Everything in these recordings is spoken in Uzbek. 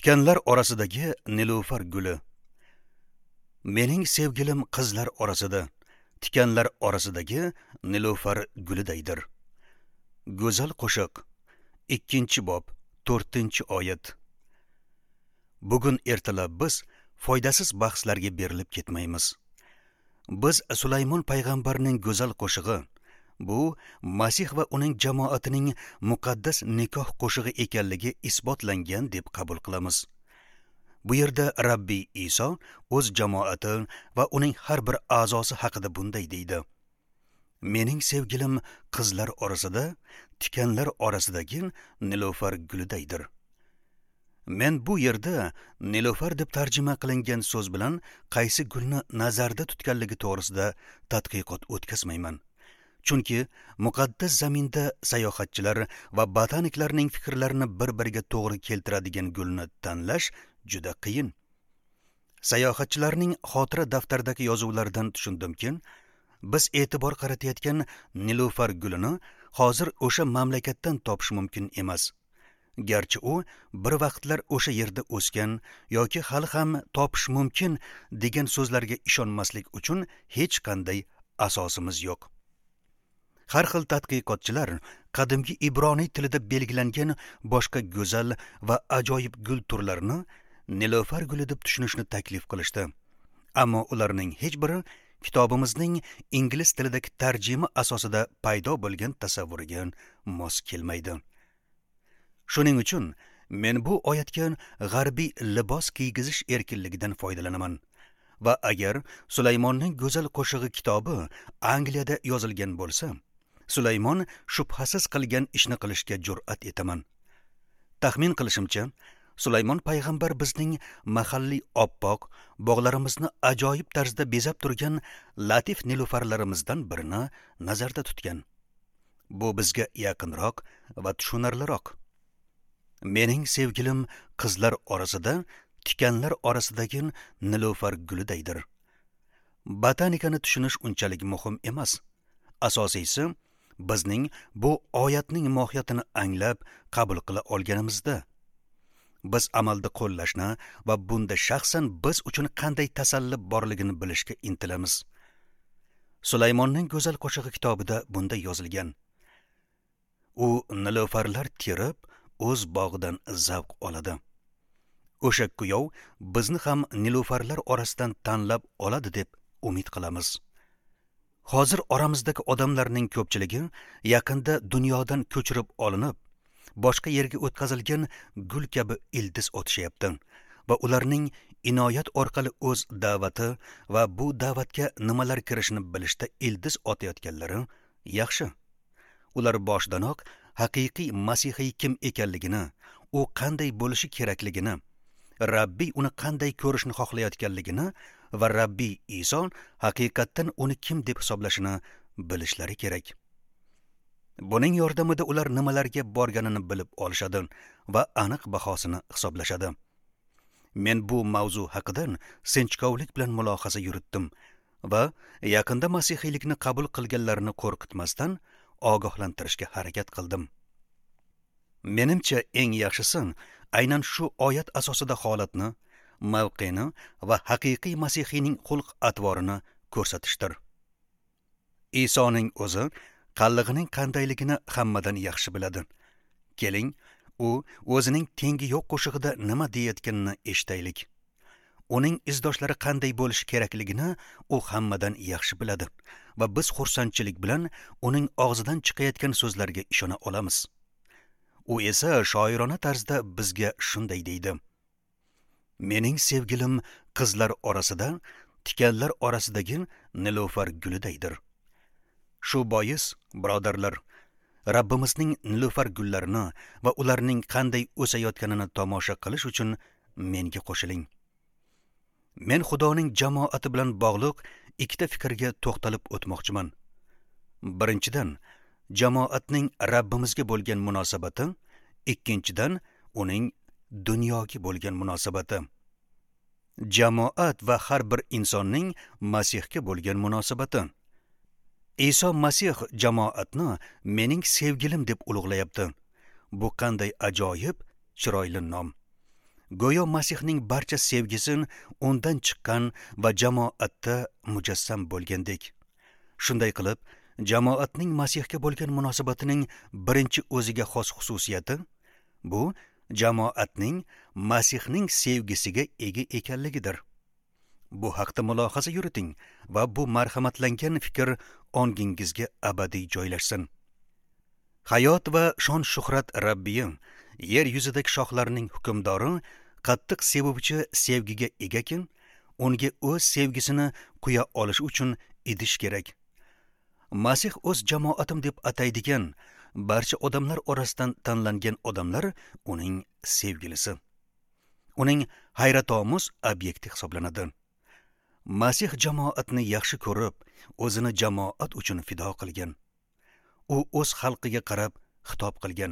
Tikanlar orasidagi nilufar guli. Mening sevgilim qizlar orasida, tikanlar orasidagi nilufar gulidaydir. Go'zal qo'shiq. 2-bob, 4-oyat. Bugun ertalab biz foydasiz bahslarga berilib ketmaymiz. Biz Sulaymon payg'ambarning go'zal qo'shig'i, bu Masih va uning jamoatining muqaddas nikoh qo'shig'i ekanligi isbotlangan deb qabul qilamiz. Bu yerda Rabbiy Iso o'z jamoati va uning har bir a'zosi haqida bunday deydi: Mening sevgilim qizlar orasida, tikanlar orasidagi nilufar gulidaydir. Men bu yerda nilufar deb tarjima qilingan so'z bilan qaysi gulni nazarda tutganligi to'g'risida tadqiqot o'tkazmayman. Chunki muqaddas zaminda sayohatchilar va botaniklarning fikrlarini bir-biriga to'g'ri keltiradigan gulni tanlash juda qiyin. Sayohatchilarning xotira daftaridagi yozuvlaridan tushundimki, biz e'tibor qaratayotgan nilufar gulini hozir o'sha mamlakatdan topish mumkin emas. Garchi u bir vaqtlar o'sha yerda o'sgan yoki hali ham topish mumkin degan so'zlarga ishonmaslik uchun hech qanday asosimiz yo'q. Har xil tadqiqotchilar qadimgi ibroniy tilida belgilangan boshqa go'zal va ajoyib gul turlarini nilufar guli deb tushunishni taklif qilishdi. Ammo ularning hech biri kitobimizning ingliz tilidagi tarjima asosida paydo bo'lgan tasavvuriga mos kelmaydi. Shuning uchun men bu oyatga g'arbiy libos kiygizish erkinligidan foydalanaman va agar Sulaymonning go'zal qo'shig'i kitobi Angliyada yozilgan bo'lsa, Sulaymon shubhasiz qilgan ishni qilishga jur'at etaman. Taxmin qilishimcha, Sulaymon payg'ambar bizning mahalliy oppoq, bog'larimizni ajoyib tarzda bezab turgan latif nilufarlarimizdan birini nazarda tutgan. Bu bizga yaqinroq va tushunarliroq. Mening sevgilim qizlar orasida, tikanlar orasidagi nilufar gulidaydir. Botanikani tushunish unchalik muhim emas. Asosiysi, bizning bu oyatning mohiyatini anglab, qabul qila olganimizda. Biz amalda qo'llashni va bunda shaxsan biz uchun qanday tasalli borligini bilishga intilamiz. Sulaymonning go'zal qo'shig'i kitobida bunday yozilgan: U nilufarlar terib, o'z bog'idan zavq oladi. O'sha kuyov bizni ham nilufarlar orasidan tanlab oladi deb umid qilamiz. Hozir oramizdagi odamlarning ko'pchiligi yaqinda dunyodan ko'chirib olinib, boshqa yerga o'tkazilgan gul kabi ildiz otishyapti va ularning inoyat orqali o'z da'vati va bu da'vatga nimalar kirishini bilishda ildiz otayotganlari yaxshi. Ular boshidanoq haqiqiy masihiy kim ekanligini, u qanday bo'lishi kerakligini, Rabbiy uni qanday ko'rishni xohlayotganligini va Rabbiy Iso haqiqatdan uni kim deb hisoblashini bilishlari kerak. Buning yordamida ular nimalarga borganini bilib olishadi va aniq bahosini hisoblashadi. Men bu mavzu haqida sinchkovlik bilan mulohaza yuritdim va yaqinda masihiylikni qabul qilganlarni qo'rqitmasdan ogohlantirishga harakat qildim. Menimcha eng yaxshisi aynan shu oyat asosida holatni, mavqeni va haqiqiy masihiyning xulq-atvorini ko'rsatishdir. Isoning o'zi qallig'ining qandayligini hammadan yaxshi biladi. Keling, u o'zining tengi yo'q qo'shig'ida nima deyayotganini eshitaylik. Uning izdoshlari qanday bo'lishi kerakligini u hammadan yaxshi biladi va biz xursandchilik bilan uning og'zidan chiqayotgan so'zlarga ishona olamiz. U esa shoirona tarzda bizga shunday deydi: Mening sevgilim qizlar orasida, tikanlar orasidagi nilufar gulidaydir. Shu bois, birodarlar, Rabbimizning nilufar gullarini va ularning qanday o'sayotganini tomosha qilish uchun menga qo'shiling. Men Xudoning jamoati bilan bog'liq ikkita fikrga to'xtalib o'tmoqchiman. Birinchidan, jamoatning Rabbimizga bo'lgan munosabati, ikkinchidan, uning dunyoga bo'lgan munosabati. Jamoat va har bir insonning Masihga bo'lgan munosabati. Iso Masih jamoatni mening sevgilim deb ulug'layapti. Bu qanday ajoyib, chiroyli nom. go'yo Masihning barcha sevgisi undan chiqqan va jamoatda mujassam bo'lgandek. Shunday qilib, jamoatning Masihga bo'lgan munosabatining birinchi o'ziga xos xususiyati bu jamoatning Masihning sevgisiga ega ekanligidir. Bu haqda mulohaza yuriting va bu marhamatlangan fikr ongingizga abadiy joylashsin. Hayot va shon shuhrat Rabbiyim, yer yuzidagi shohlarning hukmdori, qattiq sevuvchi sevgiga egakin, unga o'z sevgisini quya olish uchun idish kerak. Masih o'z jamoatim deb ataydigan barcha odamlar orasidan tanlangan odamlar uning sevgilisi. Uning hayratomuz obyekti hisoblanadi. Masih jamoatni yaxshi ko'rib, o'zini jamoat uchun fido qilgan. U o'z xalqiga qarab xitob qilgan.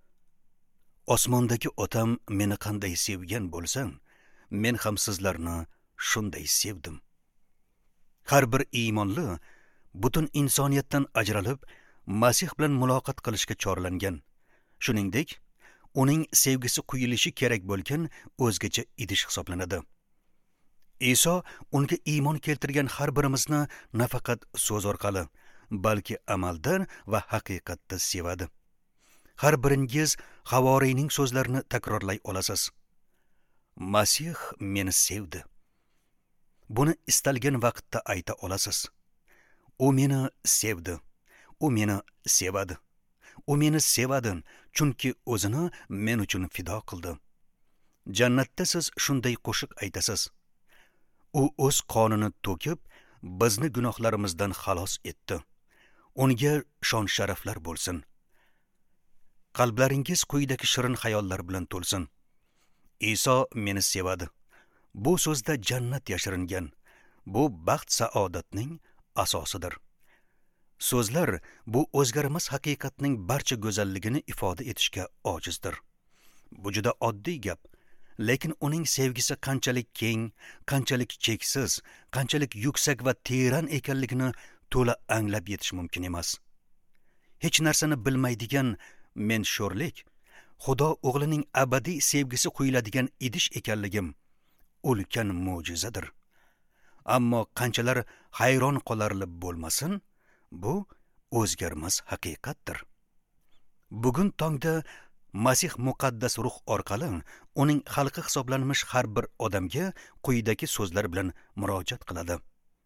Osmondagi otam meni qanday sevgan bo'lsam, men ham sizlarni shunday sevdim. Har bir iymonli butun insoniyatdan ajralib, Masih bilan muloqot qilishga chorlangan. Shuningdek, uning sevgisi quyilishi kerak bo'lgan o'zgacha idish hisoblanadi. Iso unga iymon keltirgan har birimizni nafaqat so'z orqali, balki amaldan va haqiqatda sevadi. Har biringiz Havoriyning so'zlarini takrorlay olasiz. Masih meni sevdi. Buni istalgan vaqtda ayta olasiz. U meni sevdi. U meni sevadi. U meni sevadi, chunki o'zini men uchun fido qildi. Jannatda siz shunday qo'shiq aytasiz. U o'z qonini to'kib, bizni gunohlarimizdan xalos etdi. Unga shon sharaflar bo'lsin. Qalblaringiz quyidagi shirin xayollar bilan to'lsin. Iso meni sevadi. Bu so'zda jannat yashiringan. Bu baxt saodatning asosidir. So'zlar bu o'zgarmas haqiqatning barcha go'zalligini ifoda etishga ojizdir. Bu juda oddiy gap. Lekin uning sevgisi qanchalik keng, qanchalik cheksiz, qanchalik yuksak va teran ekanligini to'la anglab yetish mumkin emas. Hech narsani bilmaydigan men sho'rlik, Xudo o'g'lining abadiy sevgisi quyiladigan idish ekanligim ulkan mo'jizadir. Ammo qanchalar hayron qolarli bo'lmasin, bu o'zgarmas haqiqatdir. Bugun tongda Masih muqaddas ruh orqali uning xalqi hisoblanmish har bir odamga quyidagi so'zlar bilan murojaat qiladi.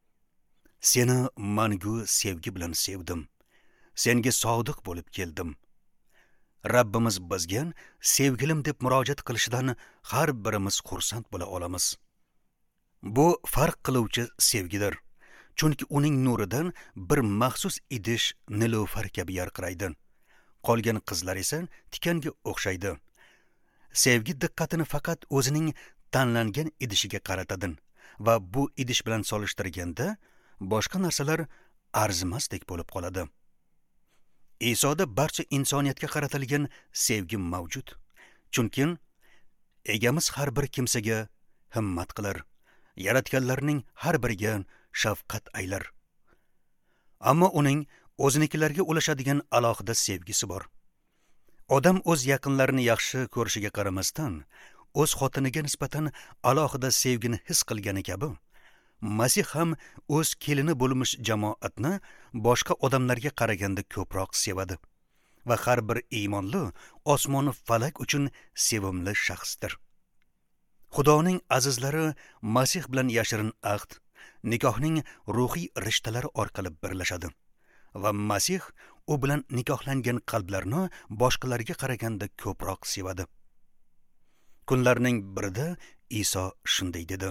Seni mangu sevgi bilan sevdim. Senga sodiq bo'lib keldim. Rabbimiz bizga sevgilim deb murojaat qilishidan har birimiz xursand bo'la olamiz. Bu farq qiluvchi sevgidir. Chunki uning nuridan bir maxsus idish nilufar kabi yarqiraydi. Qolgan qizlar esa tikanga o'xshaydi. Sevgi diqqatini faqat o'zining tanlangan idishiga qaratadi va bu idish bilan solishtirganda boshqa narsalar arzimasdek bo'lib qoladi. Isoda barcha insoniyatga qaratilgan sevgi mavjud. Chunki egamiz har bir kimsaga himmat qilar, yaratganlarning har biriga shafqat aylar. Ammo uning o'zinikilarga ulashadigan alohida sevgisi bor. Odam o'z yaqinlarini yaxshi ko'rishiga qaramasdan, o'z xotiniga nisbatan alohida sevgini his qilgani kabi, Masih ham o'z kelini bo'lmish jamoatni boshqa odamlarga qaraganda ko'proq sevadi va har bir iymonli osmoni falak uchun sevimli shaxsdir. Xudoning azizlari Masih bilan yashirin ahd, nikohning ruhiy rishtalari orqali birlashadi va Masih u bilan nikohlangan qalblarni boshqalarga qaraganda ko'proq sevadi. Kunlarning birida Iso shunday dedi: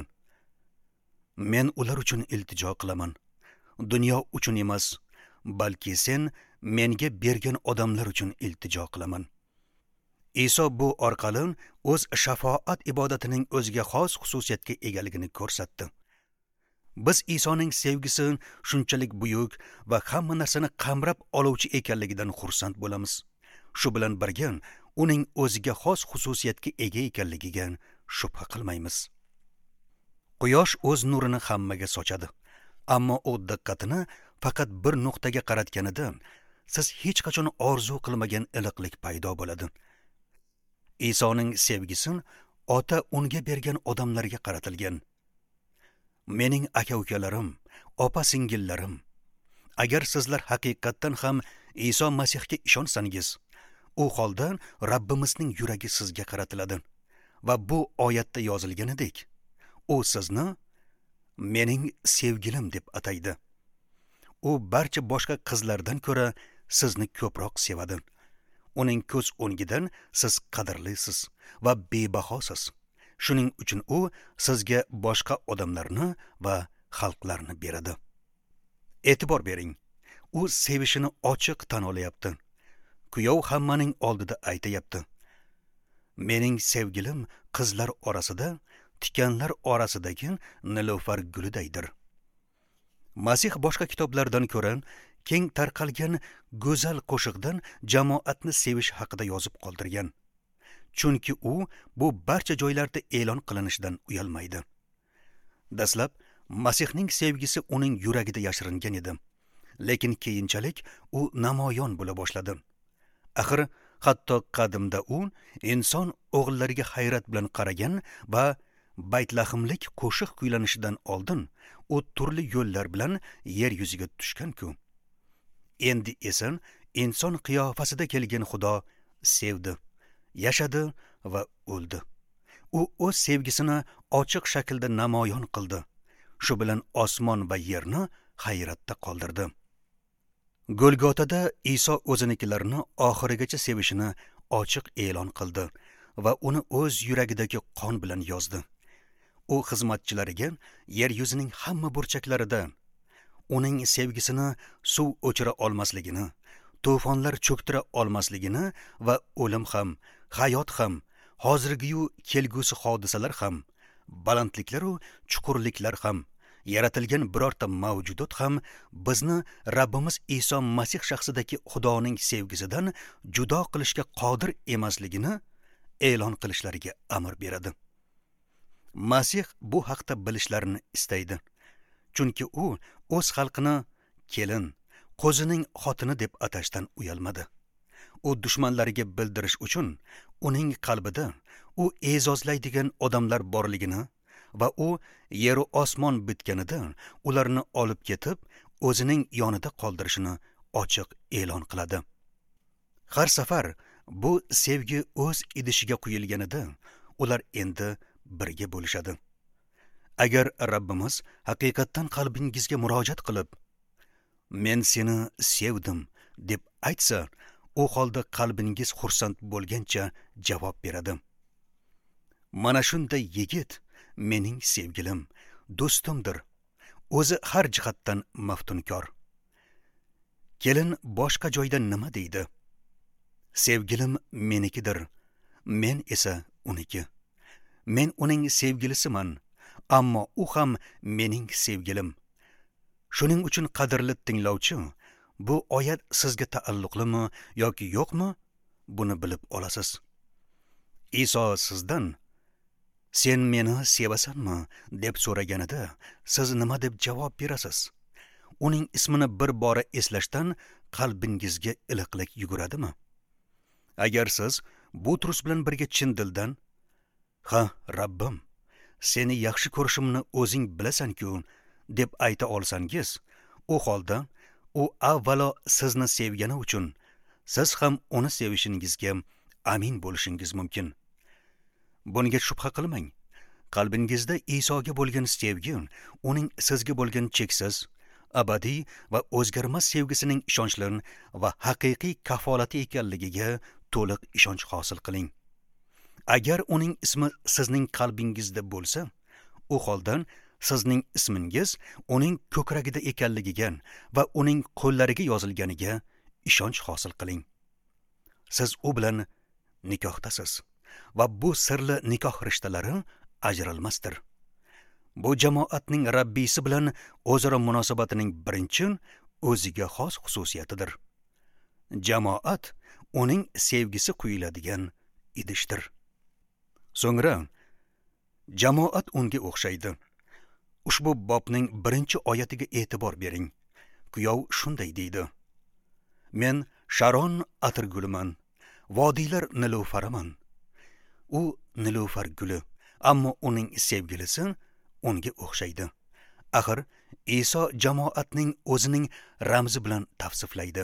Men ular uchun iltijo qilaman. Dunyo uchun emas, balki sen menga bergan odamlar uchun iltijo qilaman. Iso bu orqali o'z shafoat ibodatining o'ziga xos xususiyatga egaligini ko'rsatdi. Biz Isoning sevgisi shunchalik buyuk va hamma narsani qamrab oluvchi ekanligidan xursand bo'lamiz. Shu bilan birga uning o'ziga xos xususiyatga ega ekanligiga shubha qilmaymiz. Quyosh o'z nurini hammaga sochadi, ammo u diqqatini faqat bir nuqtaga qaratganida siz hech qachon orzu qilmagan iliqlik paydo bo'ladi. Isoning sevgisi ota unga bergan odamlarga qaratilgan. Mening aka-ukalarim, opa-singillarim, agar sizlar haqiqatdan ham Iso Masihga ishonsangiz, u holda Rabbimizning yuragi sizga qaratiladi va bu oyatda yozilganidek, u sizni mening sevgilim deb ataydi. U barcha boshqa qizlardan ko'ra sizni ko'proq sevadi. Uning ko'z o'ngidan siz qadrlisiz va bebahosiz. Shuning uchun u sizga boshqa odamlarni va xalqlarni beradi. E'tibor bering. U sevishini ochiq tan olayapti. Kuyov hammaning oldida aytayapti. Mening sevgilim qizlar orasida, tikanlar orasidagi nilofar gulidaydir. Masih boshqa kitoblardan ko'ra keng tarqalgan go'zal qo'shiqdan jamoatni sevish haqida yozib qoldirgan. Chunki u bu barcha joylarda e'lon qilinishidan uyalmaydi. Dastlab Masihning sevgisi uning yuragida yashiringan edi, lekin keyinchalik u namoyon bo'la boshladi. Axir hatto qadimda u inson o'g'illariga hayrat bilan qaragan va baytlahimlik qo'shiq kuylanishidan oldin u turli yo'llar bilan yer yuziga tushgan-ku. Endi esa inson qiyofasida kelgan Xudo sevdi, yashadi va o'ldi. U o'z sevgisini ochiq shaklda namoyon qildi. Shu bilan osmon va yerni hayratda qoldirdi. Golgotada Iso o'zinikilarni oxirigacha sevishini ochiq e'lon qildi va uni o'z yuragidagi qon bilan yozdi. U xizmatchilariga yer yuzining hamma burchaklarida uning sevgisini suv o'chira olmasligini, to'fonlar cho'ktira olmasligini va o'lim ham, hayot ham, hozirgi-yu kelgusi hodisalar ham, balandliklar va chuqurliklar ham, yaratilgan birorta mavjudot ham bizni Rabbimiz Iso Masih shaxsidagi Xudoning sevgisidan judo qilishga qodir emasligini e'lon qilishlariga amr beradi. Masih bu haqda bilishlarini istaydi. Chunki u o'z xalqini kelin, qo'zining xotini deb atashdan uyalmadi. U dushmanlariga bildirish uchun uning qalbida u e'zozlaydigan odamlar borligini va u yer va osmon bitganida ularni olib ketib o'zining yonida qoldirishini ochiq e'lon qiladi. Har safar bu sevgi o'z idishiga quyilganida ular endi birga bo'lishadi. Agar Rabbimiz haqiqatdan qalbingizga murojaat qilib, men seni sevdim deb aytsa, u holda qalbingiz xursand bo'lgancha javob beradi. Mana shunday yigit mening sevgilim, do'stimdir. O'zi har jihatdan maftunkor. Kelin boshqa joyda nima deydi? Sevgilim menikidir, men esa uniki. Men uning sevgilisiman, ammo u ham mening sevgilim. Shuning uchun qadrli tinglovchi, bu oyat sizga taalluqlimi yoki yo'qmi? Buni bilib olasiz. Iso sizdan sen meni sevasanmi deb so'raganida siz nima deb javob berasiz? Uning ismini bir bora eslashdan qalbingizga iliqlik yuguradimi? Agar siz bu turus bilan birga chin dildan "Ha, Rabbim, seni yaxshi ko'rishimni o'zing bilasan-ku" deb ayta olsangiz, u holda u avvalo sizni sevgani uchun siz ham uni sevishingizga amin bo'lishingiz mumkin. Bunga shubha qilmang. Qalbingizda Isoga bo'lgan sevgi, uning sizga bo'lgan cheksiz, abadiy va o'zgarmas sevgisining ishonchli va haqiqiy kafolati ekanligiga to'liq ishonch hosil qiling. Agar uning ismi sizning qalbingizda bo'lsa, u holdan sizning ismingiz uning ko'kragida ekanligiga va uning qo'llariga yozilganiga ishonch hosil qiling. Siz u bilan nikohdasiz va bu sirli nikoh rishtalari ajralmasdir. Bu jamoatning Rabbisi bilan o'zaro munosabatining birinchi o'ziga xos xususiyatidir. Jamoat uning sevgisi quyiladigan idishdir. So'ngra jamoat unga o'xshaydi. Ushbu bobning birinchi oyatiga e'tibor bering. Kuyov shunday deydi: Men Sharon atirguliman, vodiylar nilufariman. U nilufar guli, ammo uning sevgilisi unga o'xshaydi. Axir Iso jamoatning o'zining ramzi bilan tavsiflaydi.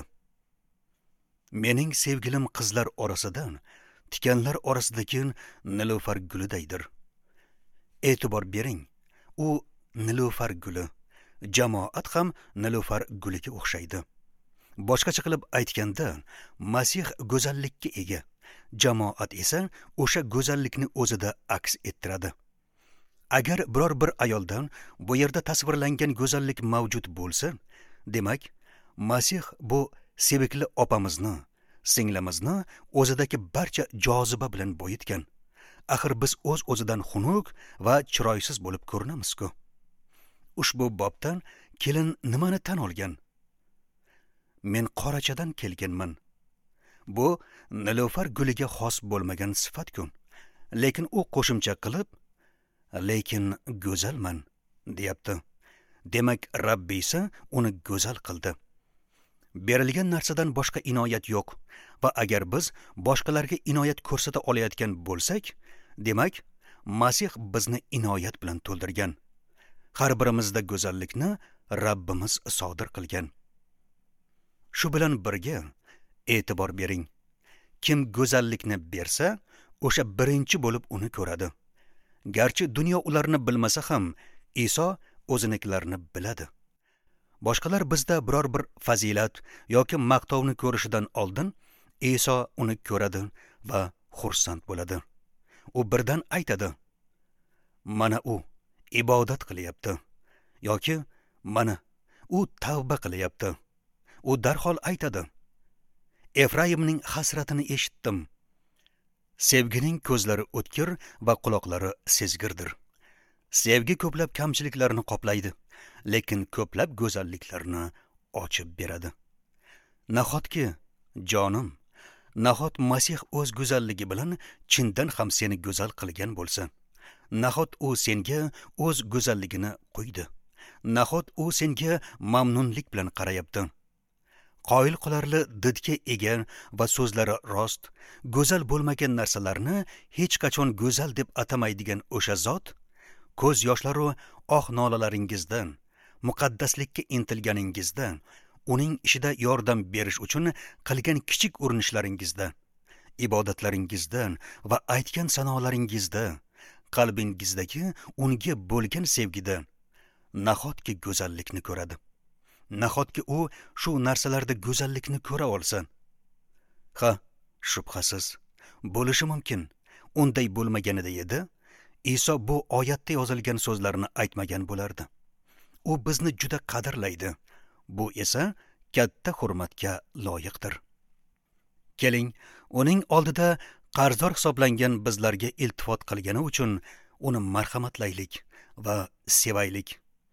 Mening sevgilim qizlar orasidan tikanlar orasidagi nilufar gulidaydir. E'tibor bering, u nilufar guli, jamoat ham nilufar guliga o'xshaydi. Boshqacha qilib aytganda, Masih go'zallikka ega, jamoat esa o'sha go'zallikni o'zida aks ettiradi. Agar biror bir ayoldan bu yerda tasvirlangan go'zallik mavjud bo'lsa, demak, Masih bu sevikli opamizni, singlimizni o'zidagi barcha joziba bilan boyitgan. Axir biz o'z-o'zidan xunuk va chiroysiz bo'lib ko'rinamiz-ku. Ushbu bobdan kelin nimani tan olgan? Men qorachadan kelganman. Bu nilufar guliga xos bo'lmagan sifat-ku. Lekin u qo'shimcha qilib, lekin go'zalman, deyapti. Demak, Rabbi esa uni go'zal qildi. Berilgan narsadan boshqa inoyat yo'q va agar biz boshqalarga inoyat ko'rsata olayotgan bo'lsak, demak, Masih bizni inoyat bilan to'ldirgan. Har birimizda go'zallikni Rabbimiz sodir qilgan. Shu bilan birga e'tibor bering. Kim go'zallikni bersa, o'sha birinchi bo'lib uni ko'radi. Garchi dunyo ularni bilmasa ham, Iso o'zinikilarni biladi. Boshqalar bizda biror bir fazilat yoki maqtovni ko'rishidan oldin Iso uni ko'radi va xursand bo'ladi. U birdan aytadi: "Mana u ibodat qilyapti" yoki "Mana u tavba qilyapti." U darhol aytadi: "Efraimning hasratini eshitdim." Sevgining ko'zlari o'tkir va quloqlari sezgirdir. Sevgi ko'plab kamchiliklarni qoplaydi, lekin ko'plab go'zalliklarni ochib beradi. Nahotki, jonim, nahot Masih o'z go'zalligi bilan chindan ham seni go'zal qilgan bo'lsa, nahot u senga o'z go'zalligini qo'ydi, nahot u senga mamnunlik bilan qarayapti. Qoyil qolarli didga ega va so'zlari rost, go'zal bo'lmagan narsalarni hech qachon go'zal deb atamaydigan o'sha zot, ko'z yoshlaru oh nolalaringizdan, muqaddaslikka intilganingizda, uning ishida yordam berish uchun qilgan kichik urinishlaringizda, ibodatlaringizdan va aytgan sanolaringizda, qalbingizdagi unga bo'lgan sevgida nahotki go'zallikni ko'radi. Nahotki u shu narsalarda go'zallikni ko'ra olsa. Ha, shubhasiz, bo'lishi mumkin. Unday bo'lmaganida edi, Iso bu oyatda yozilgan so'zlarni aytmagan bo'lardi. U bizni juda qadrlaydi. Bu esa katta hurmatga loyiqdir. Keling, uning oldida qarzdor hisoblangan bizlarga iltifot qilgani uchun uni marhamatlaylik va sevaylik.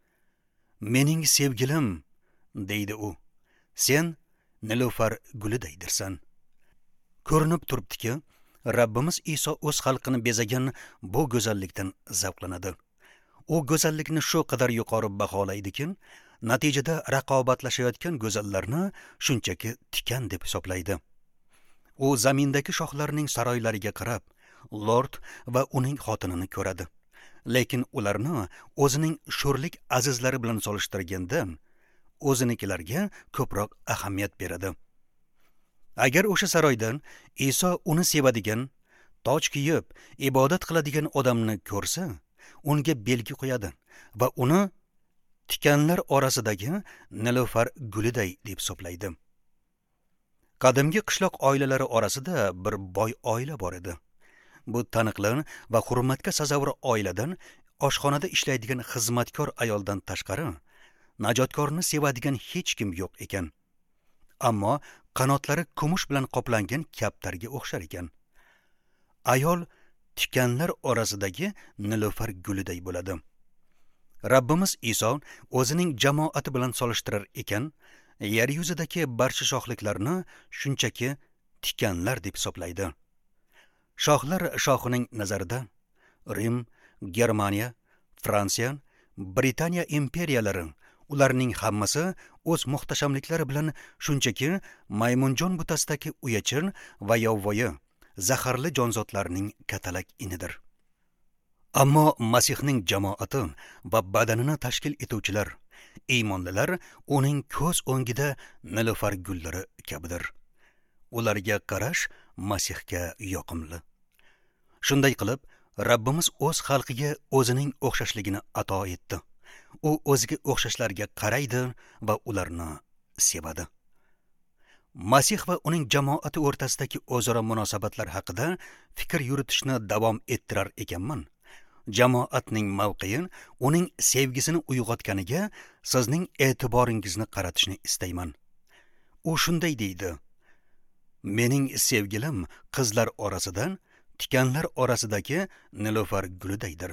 Mening sevgilim, deydi u, sen nilufar gulidaydirsan. Ko'rinib turibdiki, Rabbimiz Iso o'z xalqini bezagan bu go'zallikdan zavqlanadi. U go'zallikni shu qadar yuqori baholaydi-ki, natijada raqobatlashayotgan go'zallarni shunchaki tikan deb hisoblaydi. U zamindagi shohlarning saroylariga qarab, lord va uning xotinini ko'radi. Lekin ularni o'zining sho'rlik azizlari bilan solishtirganda, o'zinikilarga ko'proq ahamiyat beradi. Agar o'sha saroydan Iso uni sevadigan, toj kiyib, ibodat qiladigan odamni ko'rsa, unga belgi qo'yadi va uni tikanlar orasidagi nilufar guliday deb hisoblaydi. Qadimgi qishloq oilalari orasida bir boy oila bor edi. Bu taniqli va hurmatga sazovor oiladan oshxonada ishlaydigan xizmatkor ayoldan tashqari najotkorni sevadigan hech kim yo'q ekan. Ammo qanotlari kumush bilan qoplangan kaptarga o'xshar ekan. Ayol tikanlar orasidagi nilufar guliday bo'ladi. Rabbimiz Iso o'zining jamoati bilan solishtirar ekan, yer yuzidagi barcha shohliklarni shunchaki tikanlar deb hisoblaydi. Shohlar shohining nazarida Rim, Germaniya, Fransiya, Britaniya imperiyalari, ularning hammasi o'z muhtashamliklari bilan shunchaki maymunjon butasidagi uyachir va yovvoyi, zaharli jonzotlarning katalak inidir. Ammo Masihning jamoati va badanini tashkil etuvchilar, iymonlilar uning ko'z o'ngida nilufar gullari kabidir. Ularga qarash Masihga yoqimli. Shunday qilib, Rabbimiz o'z xalqiga o'zining o'xshashligini ato etdi. U o'ziga o'xshashlarga qaraydi va ularni sevadi. Masih va uning jamoati o'rtasidagi o'zaro munosabatlar haqida fikr yuritishni davom ettirar ekanman. Jamoatning mavqei uning sevgisini uyg'otganiga sizning e'tiboringizni qaratishni istayman. U shunday deydi: Mening sevgilim qizlar orasidan tikanlar orasidagi nilufar gulidaydir.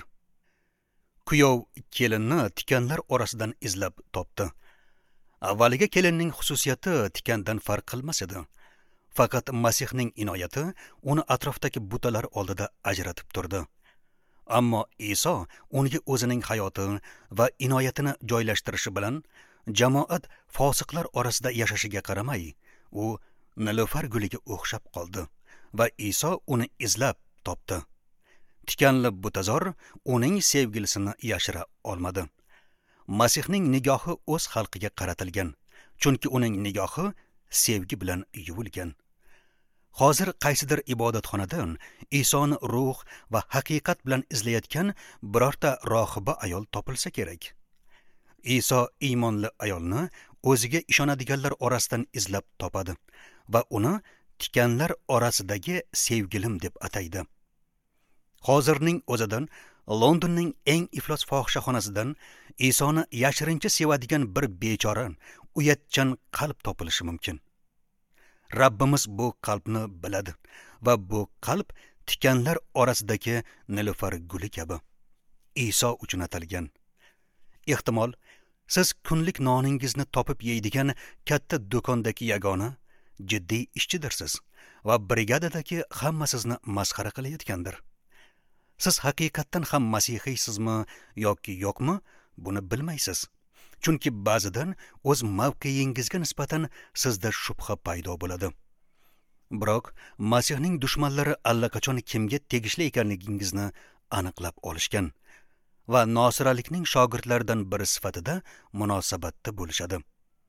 Kuyov kelinni tikanlar orasidan izlab topdi. Avvaliga kelinning xususiyati tikandan farq qilmas edi. Faqat Masihning inoyati uni atrofdagi butalar oldida ajratib turdi. Ammo Iso unga o'zining hayoti va inoyatini joylashtirishi bilan jamoat fosiqlar orasida yashashiga qaramay, u nilufar guliga o'xshab qoldi va Iso uni izlab topdi. Tikanli butazor uning sevgilisini yashira olmadi. Masihning nigohi o'z xalqiga qaratilgan, chunki uning nigohi sevgi bilan yuvilgan. Hozir qaysidir ibodatxonadan Isoni ruh va haqiqat bilan izlayotgan birorta rohiba ayol topilsa kerak. Iso iymonli ayolni o'ziga ishonadiganlar orasidan izlab topadi va uni tikanlar orasidagi sevgilim deb ataydi. Hozirning o'zidan Londonning eng iflos fohishaxonasidan Isoni yashirincha sevadigan bir bechora, uyatchan qalb topilishi mumkin. Rabbimiz bu qalbni biladi va bu qalb tikanlar orasidagi nilufar guli kabi Iso uchun atalgan. Ehtimol siz kunlik noningizni topib yeydigan katta do'kondagi yagona jiddiy ishchidirsiz va brigadadagi hamma sizni masxara qilayotgandir. Siz haqiqatdan ham masihiysizmi yoki yo'qmi, buni bilmaysiz. Chunki ba'zidan o'z mavqeyingizga nisbatan sizda shubha paydo bo'ladi. Biroq Masihning dushmanlari allaqachon kimga tegishli ekanligingizni aniqlab olishgan va nosiralikning shogirdlaridan biri sifatida munosabatda bo'lishadi.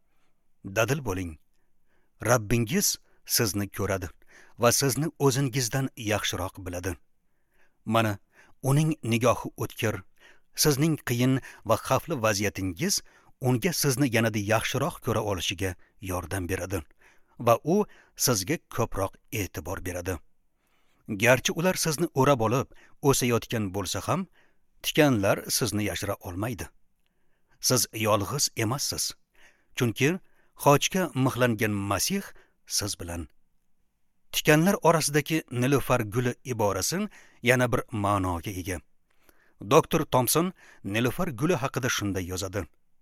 Dadil bo'ling. Rabbingiz sizni ko'radi va sizni o'zingizdan yaxshiroq biladi. Mana uning nigohi o'tkir, sizning qiyin va xavfli vaziyatingiz unga sizni yanada yaxshiroq ko'ra olishiga yordam beradi va u sizga ko'proq e'tibor beradi. Garchi ular sizni o'rab olib o'sayotgan bo'lsa ham, tikanlar sizni yashira olmaydi. Siz yolg'iz emassiz, chunki xochga mixlangan Masih siz bilan. Tikanlar orasidagi nilufar guli iborasi yana bir ma'noga ega. Dr. Thompson nilufar guli haqida shunday yozadi: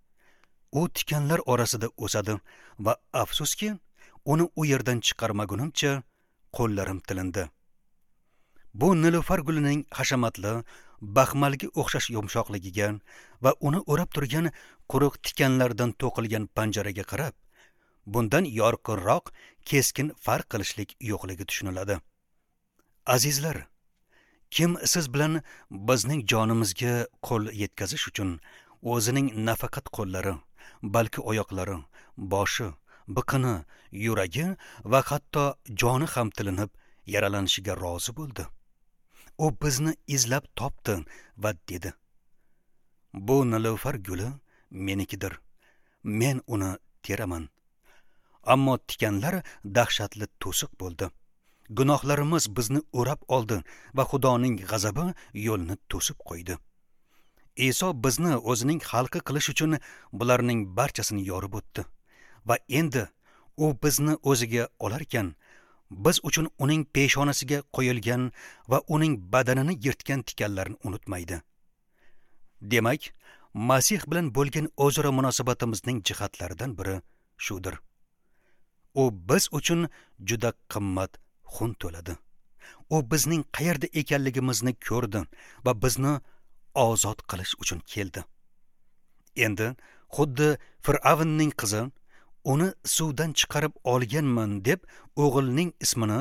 U tikanlar orasida o'sadi va afsuski, uni u yerdan chiqarmagunimcha qo'llarim tilindi. Bu nilufar gulining hashamatli, baxmalga o'xshash yumshoqligiga va uni o'rab turgan quruq tikanlardan to'qilgan panjaraga qarab, bundan yorqinroq, keskin farq qilishlik yo'qligi tushuniladi. Azizlar, kim siz bilan bizning jonimizga qo'l yetkazish uchun o'zining nafaqat qo'llari, balki oyoqlari, boshi, biqini, yuragi va hatto joni ham tilinib yaralanishiga rozi bo'ldi. U bizni izlab topdi va dedi: Bu nilufar guli menikidir. Men uni teraman. Ammo tikanlar dahshatli to'siq bo'ldi. Gunohlarimiz bizni o'rab oldi va Xudoning g'azabi yo'lni to'sib qo'ydi. Iso bizni o'zining xalqi qilish uchun bularning barchasini yorib o'tdi va endi u bizni o'ziga olarkan, biz uchun uning peshonasiga qo'yilgan va uning badanini yirtgan tikanlarni unutmaydi. Demak, Masih bilan bo'lgan o'zaro munosabatimizning jihatlaridan biri shudir. U biz uchun juda qimmat xun to'ladi. U bizning qayerda ekanligimizni ko'rdi va bizni ozod qilish uchun keldi. Endi xuddi Fir'avnning qizi uni suvdan chiqarib olganman deb o'g'ilning ismini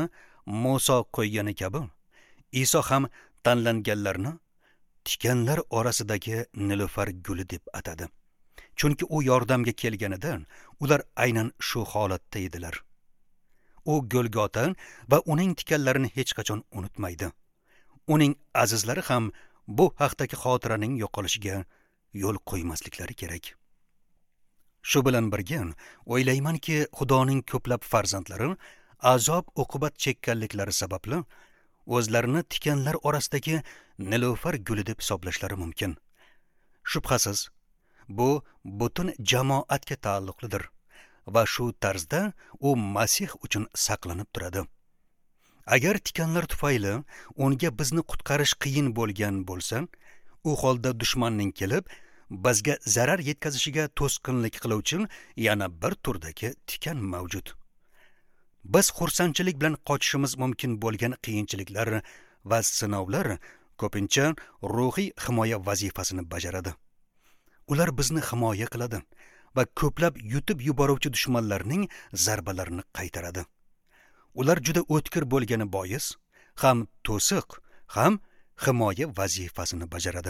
Muso qo'ygani kabi, Iso ham tanlanganlarni tikanlar orasidagi nilufar guli deb atadi. Chunki u yordamga kelganidan ular aynan shu holatda edilar. U Golgota va uning tikanlarini hech qachon unutmaydi. Uning azizlari ham bu haqdagi xotiraning yo'qolishiga yo'l qo'ymasliklari kerak. Shu bilan birga o'ylaymanki, Xudoning ko'plab farzandlari azob uqubat chekkanliklari sababli o'zlarini tikanlar orasidagi nilufar guli deb hisoblashlari mumkin. Shubhasiz, bu butun jamoatga taalluqlidir va shu tarzda u Masih uchun saqlanib turadi. Agar tikanlar tufayli unga bizni qutqarish qiyin bo'lgan bo'lsa, u holda dushmanning kelib bizga zarar yetkazishiga to'sqinlik qiluvchi yana bir turdagi tikan mavjud. Biz xursandchilik bilan qochishimiz mumkin bo'lgan qiyinchiliklar va sinovlar ko'pincha ruhiy himoya vazifasini bajaradi. Ular bizni himoya qiladi va ko'plab yutib yuboruvchi dushmanlarning zarbalarini qaytaradi. Ular juda o'tkir bo'lgani bois ham to'siq, ham himoya vazifasini bajaradi.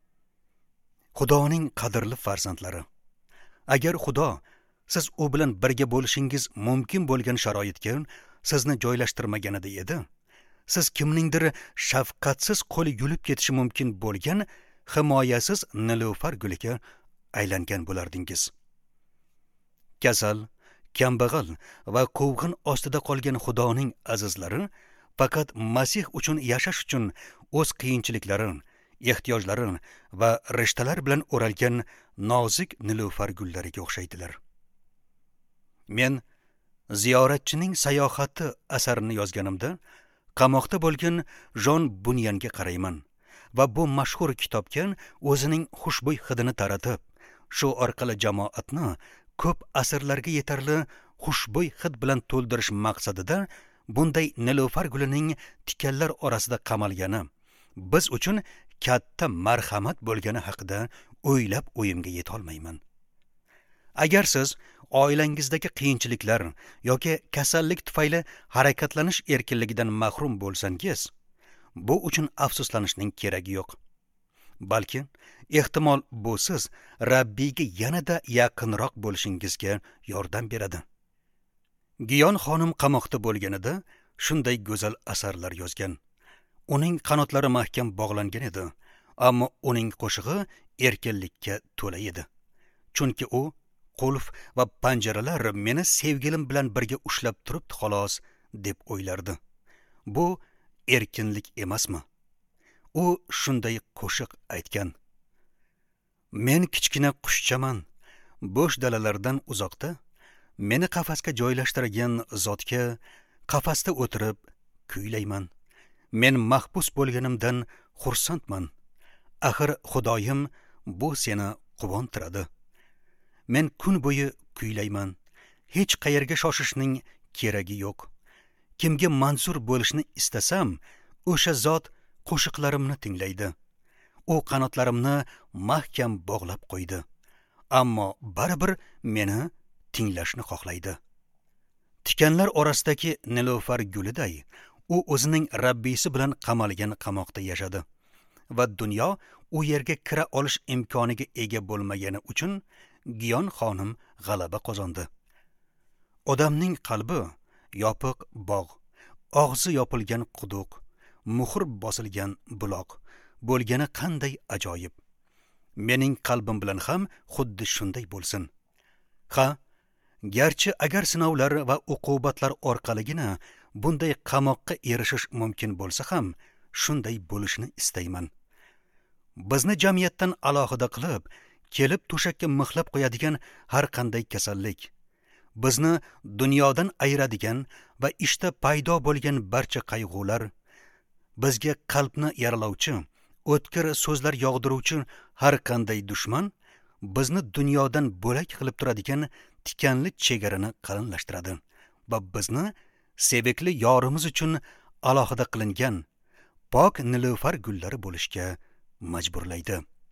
Xudoning qadrli farzandlari, agar Xudo siz u bilan birga bo'lishingiz mumkin bo'lgan sharoitga sizni joylashtirmaganida edi, siz kimningdir shafqatsiz qo'li yulib ketishi mumkin bo'lgan himoyasiz nilufar guliga aylangan bo'lardingiz. Kasal, kambag'al va quvg'in ostida qolgan Xudoning azizlari faqat Masih uchun yashash uchun o'z qiyinchiliklari, ehtiyojlari va rishtalar bilan o'ralgan nozik nilufar gullariga o'xshaydilar. Men Ziyoratchining sayohati asarini yozganimda qamoqda bo'lgan Jon Bunyanga qarayman va bu mashhur kitobga o'zining xushbo'y hidini taratib, shu orqali jamoatni ko'p asrlarga yetarli xushbo'y hid bilan to'ldirish maqsadida bunday nilufar gulining tikanlar orasida qamalgani biz uchun katta marhamat bo'lgani haqida o'ylab o'yimga yetolmayman. Agar siz oilangizdagi qiyinchiliklar yoki kasallik tufayli harakatlanish erkinligidan mahrum bo'lsangiz, bu uchun afsuslanishning keragi yo'q. Balki ehtimol bu siz Rabbiyga yanada yaqinroq bo'lishingizga yordam beradi. Giyon xonim qamoqda bo'lganida shunday go'zal asarlar yozgan. Uning qanotlari mahkam bog'langan edi, ammo uning qo'shig'i erkinlikka to'la edi. Chunki u qulf va panjaralar meni sevgilim bilan birga ushlab turibdi xolos deb o'ylardi. Bu erkinlik emasmi? U shunday qo'shiq aytgan. Men kichkina qushchaman, bo'sh dalalardan uzoqda, meni qafasga joylashtirgan zotga qafasda o'tirib kuylayman. Men mahbus bo'lganimdan xursandman. Axir Xudoyim bu seni quvontiradi. Men kun bo'yi kuylayman. Hech qayerga shoshishning keragi yo'q. Kimga manzur bo'lishni istasam, o'sha zot qo'shiqlarimni tinglaydi. U qanotlarimni mahkam bog'lab qo'ydi. Ammo baribir meni tinglashni xohlaydi. Tikanlar orasidagi nilufar guliday, u o'zining Rabbisi bilan qamalgan qamoqda yashadi va dunyo u yerga kira olish imkoniga ega bo'lmagani uchun Giyon xonim g'alaba qozondi. Odamning qalbi yopiq bog', og'zi yopilgan quduq, muhr bosilgan buloq bo'lgani qanday ajoyib. Mening qalbim bilan ham xuddi shunday bo'lsin. Ha, garchi agar sinovlar va uqubatlar orqaligina bunday qamoqqa erishish mumkin bo'lsa ham, shunday bo'lishni istayman. Bizni jamiyatdan alohida qilib, kelib to'shakka mixlab qo'yadigan har qanday kasallik, bizni dunyodan ayiradigan va ishda paydo bo'lgan barcha qayg'ular, bizga qalbni yaralovchi, o'tkir so'zlar yog'diruvchi har qanday dushman bizni dunyodan bo'lak qilib turadigan tikanli chegarani qalinlashtiradi va bizni sevikli yorimiz uchun alohida qilingan pok nilufar gullari bo'lishga majburlaydi.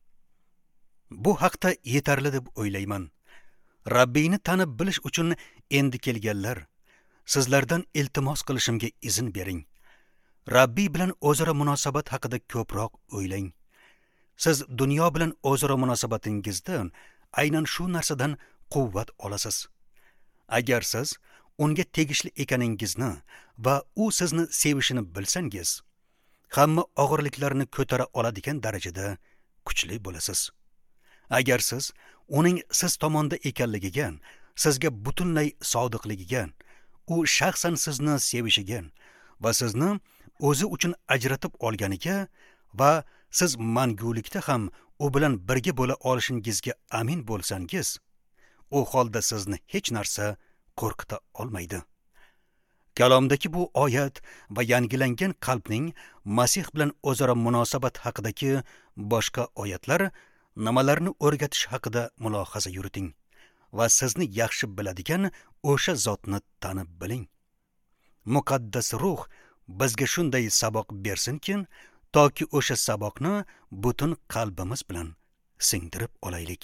Bu haqda yetarli deb o'ylayman. Rabbiyni tanib bilish uchun endi kelganlar, sizlardan iltimos qilishimga izn bering. Rabbiy bilan o'zaro munosabat haqida ko'proq o'ylang. Siz dunyo bilan o'zaro munosabatingizdan aynan shu narsadan quvvat olasiz. Agar siz unga tegishli ekaningizni va u sizni sevishini bilsangiz, hamma og'irliklarni ko'tara oladigan darajada kuchli bo'lasiz. Agar siz uning siz tomonda ekanligiga, sizga butunlay sodiqligiga, u shaxsan sizni sevishiga va sizni o'zi uchun ajratib olganiga va siz mangulikda ham u bilan birga bo'la olishingizga amin bo'lsangiz, u holda sizni hech narsa qo'rqita olmaydi. Kalomdagi bu oyat va yangilangan qalbning Masih bilan o'zaro munosabat haqidagi boshqa oyatlar nimalarni o'rgatish haqida mulohaza yuriting va sizni yaxshi biladigan o'sha zotni tanib biling. Muqaddas ruh bizga shunday saboq bersinki, toki o'sha saboqni butun qalbimiz bilan singdirib olaylik.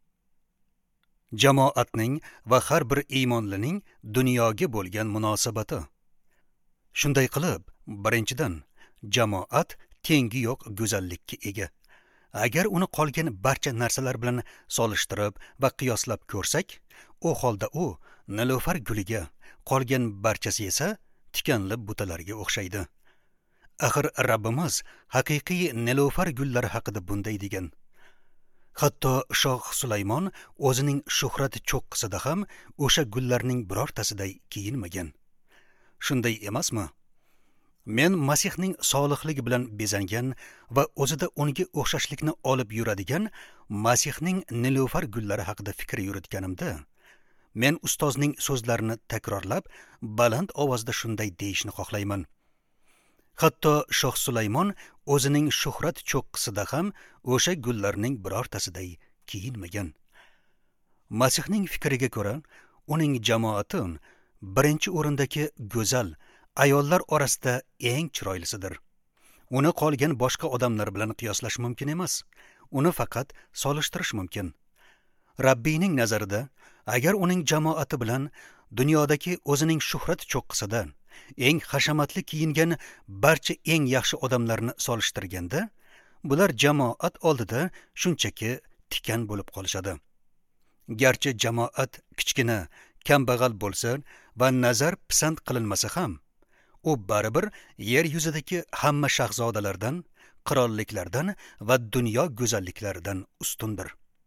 Jamoatning va har bir iymonlining dunyoga bo'lgan munosabati. Shunday qilib, birinchidan, jamoat tengi yo'q go'zallikka ega. Agar uni qolgan barcha narsalar bilan solishtirib va qiyoslab ko'rsak, u holda u nilufar guliga, qolgan barchasi esa tikanli butalarga o'xshaydi. Axir Rabbimiz haqiqiy nilufar gullari haqida bunday degan. Hatto Shoh Sulaymon o'zining shuhrat cho'qqisida ham o'sha gullarning birortasiday kiyinmagan. Shunday emasmi? Men Masihning solihlik bilan bezangan va o'zida unga o'xshashlikni olib yuradigan Masihning nilufar gullari haqida fikr yuritganimda, men ustozning so'zlarini takrorlab, baland ovozda shunday deyishni xohlayman. Hatto Shoh Sulaymon o'zining shuhrat cho'qqisida ham o'sha gullarning birortasiday kiyinmagan. Masihning fikriga ko'ra, uning jamoati birinchi o'rindagi go'zal ayollar orasida eng chiroylisidir. Uni qolgan boshqa odamlar bilan qiyoslash mumkin emas. Uni faqat solishtirish mumkin. Rabbiyning nazarida, agar uning jamoati bilan dunyodagi o'zining shuhrat cho'qqisidan eng hashamatli kiyingan barcha eng yaxshi odamlarni solishtirganda, bular jamoat oldida shunchaki tikan bo'lib qolishadi. Garchi jamoat kichkina, kambag'al bo'lsa va nazar pisand qilinmasa ham, u baribir yer yuzidagi hamma shahzodalardan, qirolliklardan va dunyo go'zalliklaridan ustundir.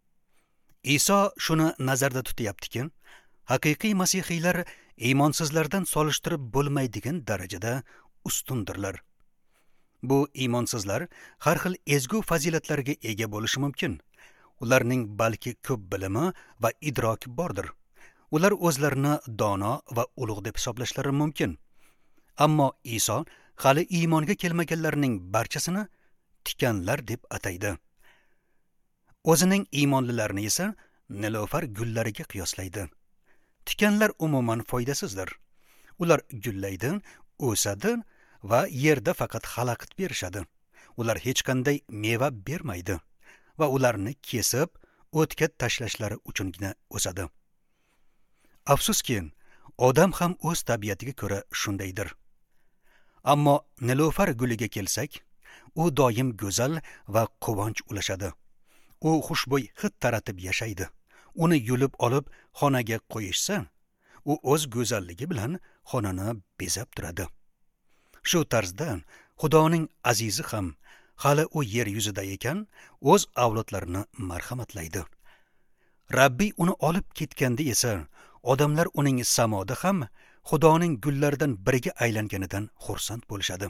Iso shuni nazarda tutyaptiki, haqiqiy masihiylar iymonsizlardan solishtirib bo'lmaydigan darajada ustundirlar. Bu iymonsizlar har xil ezgu fazilatlarga ega bo'lishi mumkin. Ularning balki ko'p bilimi va idroki bordir. Ular o'zlarini dono va ulug' deb hisoblashlari mumkin. Ammo Iso hali iymonga kelmaganlarning barchasini tikanlar deb ataydi. O'zining iymonlilarini esa nilufar gullariga qiyoslaydi. Tikanlar umuman foydasizdir. Ular gullaydi, o'sadi va yerda faqat xalaqit berishadi. Ular hech qanday meva bermaydi va ularni kesib, o'tga tashlashlari uchungina o'sadi. Afsuski, odam ham o'z tabiatiga ko'ra shundaydir. Ammo nilufar guliga kelsak, u doim go'zal va quvonch ulashadi. U xushbo'y hid taratib yashaydi. Uni yulib olib xonaga qo'yishsa, u o'z go'zalligi bilan xonani bezab turadi. Shu tarzda Xudoning azizi ham hali u yer yuzida ekan, o'z avlodlarini marhamatlaydi. Rabbiy uni olib ketganda esa odamlar uning samoda ham Xudoning gullaridan biriga aylanganidan xursand bo'lishadi.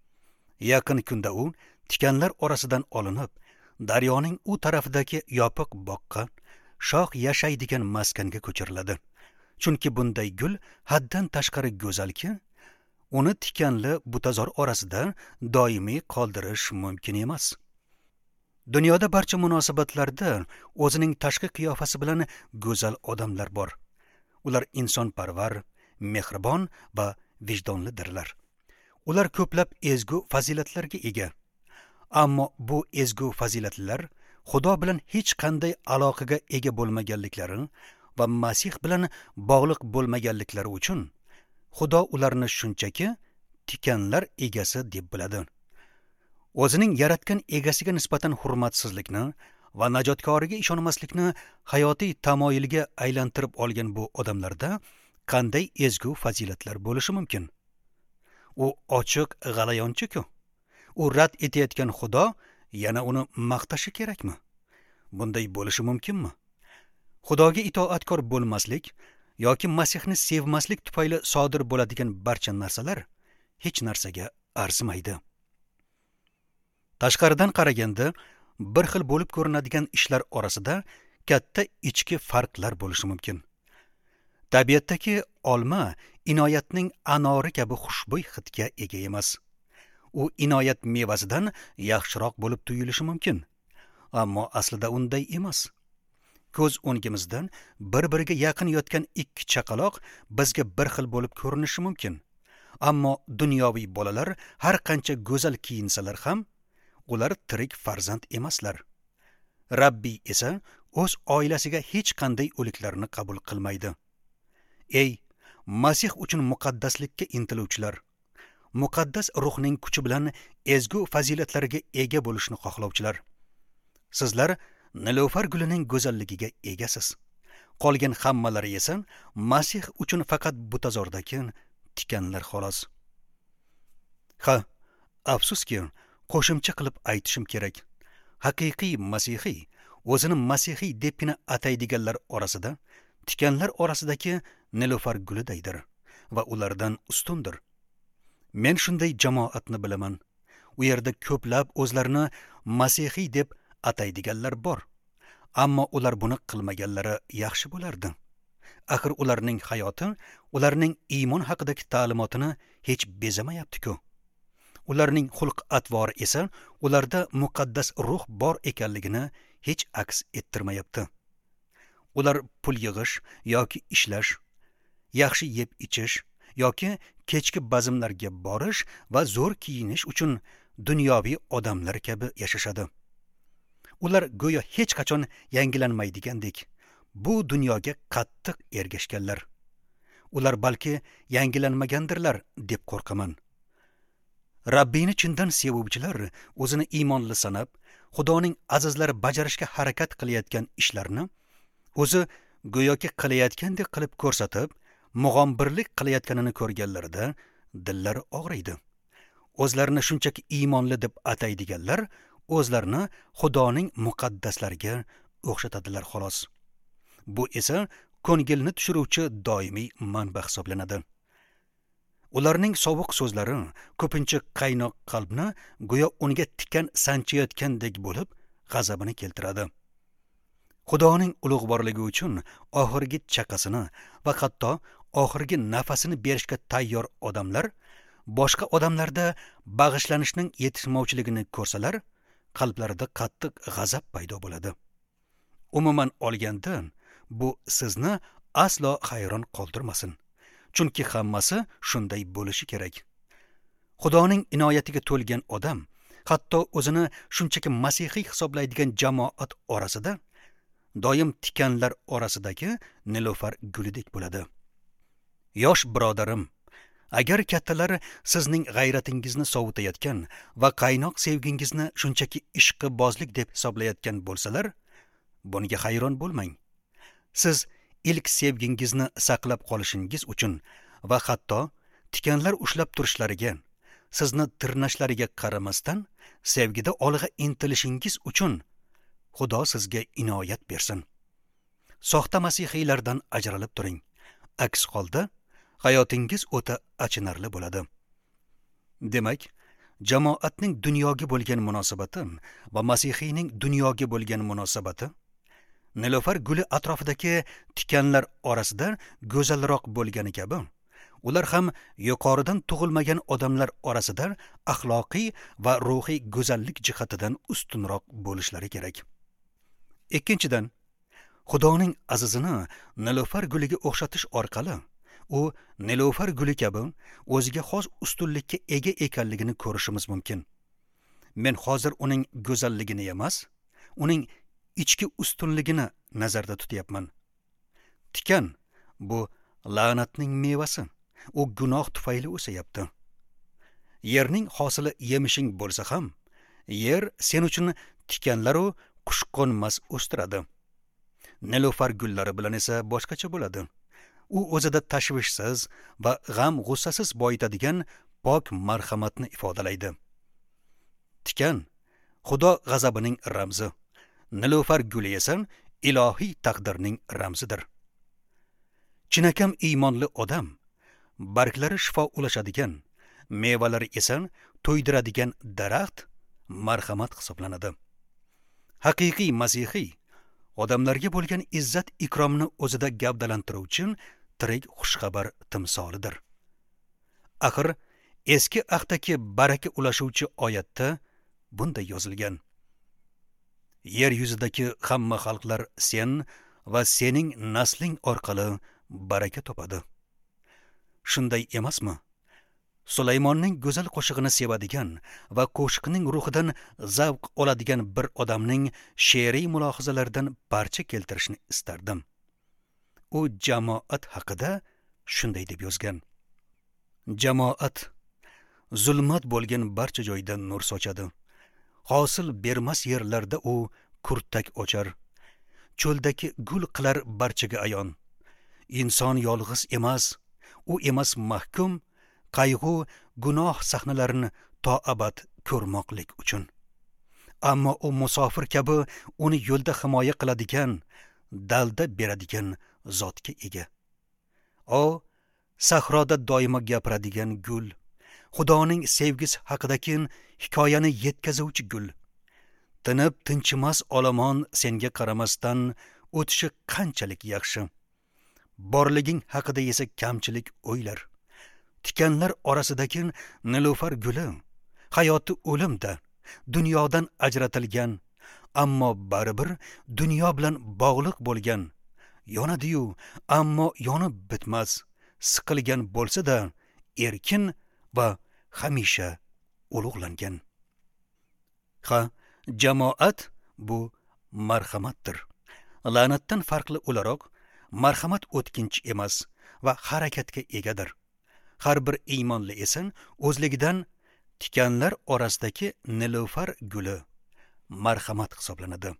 Yaqin kunda u tikanlar orasidan olinib, daryoning u tarafidagi yopiq boqqa, shoh yashaydigan maskanga ko'chiriladi. Chunki bunday gul haddan tashqari go'zalki, uni tikanli butazor orasida doimiy qoldirish mumkin emas. Dunyoda barcha munosabatlarda o'zining tashqi qiyofasi bilan go'zal odamlar bor. Ular insonparvar, mehribon va vijdonlidirlar. Ular ko'plab ezgu fazilatlarga ega. Ammo bu ezgu fazilatlar Xudo bilan hech qanday aloqaga ega bo'lmaganliklari va Masih bilan bog'liq bo'lmaganliklari uchun Xudo ularni shunchaki tikanlar egasi deb biladi. O'zining yaratgan egasiga nisbatan hurmatsizlikni va najotkoriga ishonmaslikni hayotiy tamoyilga aylantirib olgan bu odamlarda qanday ezgu fazilatlar bo'lishi mumkin? U ochiq g'alayonchi-ku. U rad etayotgan Xudo yana uni maqtashi kerakmi? Bunday bo'lishi mumkinmi? Xudoga itoatkor bo'lmaslik yoki Masihni sevmaslik tufayli sodir bo'ladigan barcha narsalar hech narsaga arzimaydi. Tashqaridan qaraganda bir xil bo'lib ko'rinadigan ishlar orasida katta ichki farqlar bo'lishi mumkin. Tabiatdagi olma inoyatning anori kabi xushbo'y hidga ega emas. U inoyat mevasidan yaxshiroq bo'lib tuyulishi mumkin, ammo aslida unday emas. Ko'z o'ngimizdan bir-biriga yaqin yotgan ikki chaqaloq bizga bir xil bo'lib ko'rinishi mumkin, ammo dunyoviy bolalar har qancha go'zal kiyinsalar ham ular tirik farzand emaslar. Rabbiy esa o'z oilasiga hech qanday o'liklarni qabul qilmaydi. Ey, Masih uchun muqaddaslikka intiluvchilar, muqaddas ruhning kuchi bilan ezgu fazilatlarga ega bo'lishni xohlovchilar. Sizlar Nilufar gulining go'zalligiga egasiz. Qolgan hammalari esa Masih uchun faqat butazordagi tikanlar xolos. Ha, afsuski, qo'shimcha qilib aytishim kerak. Haqiqiy Masihiy o'zini Masihiy debgina ataydiganlar orasida tikanlar orasidagi Nilufar gulidaydir va ulardan ustundir. Men shunday jamoatni bilaman. U yerda ko'plab o'zlarini Masihiy deb ataydiganlar bor. Ammo ular buni qilmaganlari yaxshi bo'lardi. Axir ularning hayoti, ularning iymon haqidagi ta'limotini hech bezamayapti-ku. Ularning xulq-atvori esa ularda muqaddas ruh bor ekanligini hech aks ettirmayapti. Ular pul yig'ish yoki ishlash, yaxshi yeb ichish yoki kechki bazmlarga borish va zo'r kiyinish uchun dunyoviy odamlar kabi yashashadi. Ular go'yo hech qachon yangilanmaydigandek bu dunyoga qattiq ergashganlar. Ular balki yangilanmagandirlar deb qo'rqaman. Rabbini chindan sevuvchilar o'zini iymonli sanab, Xudoning azizlari bajarishga harakat qilayotgan ishlarni o'zi go'yoki qilayotgandek qilib ko'rsatib, mug'ombirlik qilayotganini ko'rganlarida dillari og'riydi. O'zlarini shunchaki iymonli deb ataydiganlar o'zlarini Xudoning muqaddaslariga o'xshatadilar xolos. Bu esa ko'ngilni tushiruvchi doimiy manba hisoblanadi. Ularning sovuq so'zlari ko'pincha qaynoq qalbni go'yo unga tikan sanchayotgandek bo'lib, g'azabini keltiradi. Xudoning ulug'vorligi uchun oxirgi chaqasini va hatto oxirgi nafasini berishga tayyor odamlar boshqa odamlarda bag'ishlanishning yetishmovchiligini ko'rsalar, qalblarida qattiq g'azab paydo bo'ladi. Umuman olganda, bu sizni aslo hayron qoldirmasin. Chunki hammasi shunday bo'lishi kerak. Xudoning inoyatiga to'lgan odam, hatto o'zini shunchaki masihiy hisoblaydigan jamoat orasida doim tikanlar orasidagi Nilufar gulidek bo'ladi. Yosh birodarim, agar kattalar sizning g'ayratingizni sovutayotgan va qaynoq sevgingizni shunchaki ishqibozlik deb hisoblayotgan bo'lsalar, bunga hayron bo'lmang. Siz ilk sevgingizni saqlab qolishingiz uchun va hatto tikanlar ushlab turishlariga, sizni tirnashlariga qaramasdan sevgida olg'a intilishingiz uchun Xudo sizga inoyat bersin. Soxta masihiylardan ajralib turing. Aks holda hayotingiz o'ta achinarli bo'ladi. Demak, jamoatning dunyoga bo'lgan munosabati va masihiyning dunyoga bo'lgan munosabati Nilufar guli atrofidagi tikanlar orasida go'zalroq bo'lgani kabi, ular ham yuqoridan tug'ilmagan odamlar orasida axloqiy va ruhiy go'zallik jihatidan ustunroq bo'lishlari kerak. Ikkinchidan, Xudoning azizini Nilufar guliga o'xshatish orqali u Nilufar guli kabi o'ziga xos ustunlikka ega ekanligini ko'rishimiz mumkin. Men hozir uning go'zalligini emas, uning ichki ustunligini nazarda tutyapman. Tikan bu la'natning mevasi u gunoh tufayli o'sayapti. Yerning hosili yemishing bo'lsa ham, yer sen uchun tikanlar u qush qo'nmas o'stiradi. Nilufar gullari bilan esa boshqacha bo'ladi. U o'zida tashvishsiz va g'am-g'ussasiz boyitadigan pok marhamatni ifodalaydi. Tikan Xudo g'azabining ramzi, nilufar guli esa ilohiy taqdirning ramzidir. Chinakam iymonli odam barglari shifo ulashadigan, mevalari esa to'ydiradigan daraxt marhamat hisoblanadi. Haqiqiy masihiy odamlarga bo'lgan izzat ikromni o'zida gavdalantiruvchi tirik xushxabar timsolidir. Axir eski ahdagi baraka ulashuvchi oyatda bunday yozilgan: yer yuzidagi hamma xalqlar sen va sening nasling orqali baraka topadi. Shunday emasmi? Sulaymonning go'zal qo'shig'ini sevadigan va qo'shiqning ruhidan zavq oladigan bir odamning she'riy mulohazalaridan parcha keltirishni istardim. U jamoat haqida shunday deb yozgan: jamoat zulmat bo'lgan barcha joyda nur sochadi. Hosil bermas yerlarda u kurtak ochar. Cho'ldagi gul qilar barchaga ayon. Inson yolg'iz emas, u emas mahkum, qayg'u, gunoh sahnalarini to abad ko'rmoqlik uchun. Ammo u musofir kabi uni yo'lda himoya qiladigan, dalda beradigan zotga ega. O sahroda doimo gapiradigan gul, Xudoning sevgisi haqidagi hikoyani yetkazuvchi gul. Tinib tinchimas olomon senga qaramasdan o'tishi qanchalik yaxshi. Borliging haqida esa kamchilik o'ylar. Tikanlar orasidagi nilufar guli, hayoti o'limda, dunyodan ajratilgan, ammo baribir dunyo bilan bog'liq bo'lgan, yonadi-yu, ammo yonib bitmas, siqilgan bo'lsa-da, erkin va hamisha ulug'langan. Jamoat bu marhamatdir. La'natdan farqli o'laroq, marhamat o'tkinchi emas va harakatga egadir. Har bir iymonli esa o'zligidan tikanlar orasidagi nilufar guli marhamat hisoblanadi.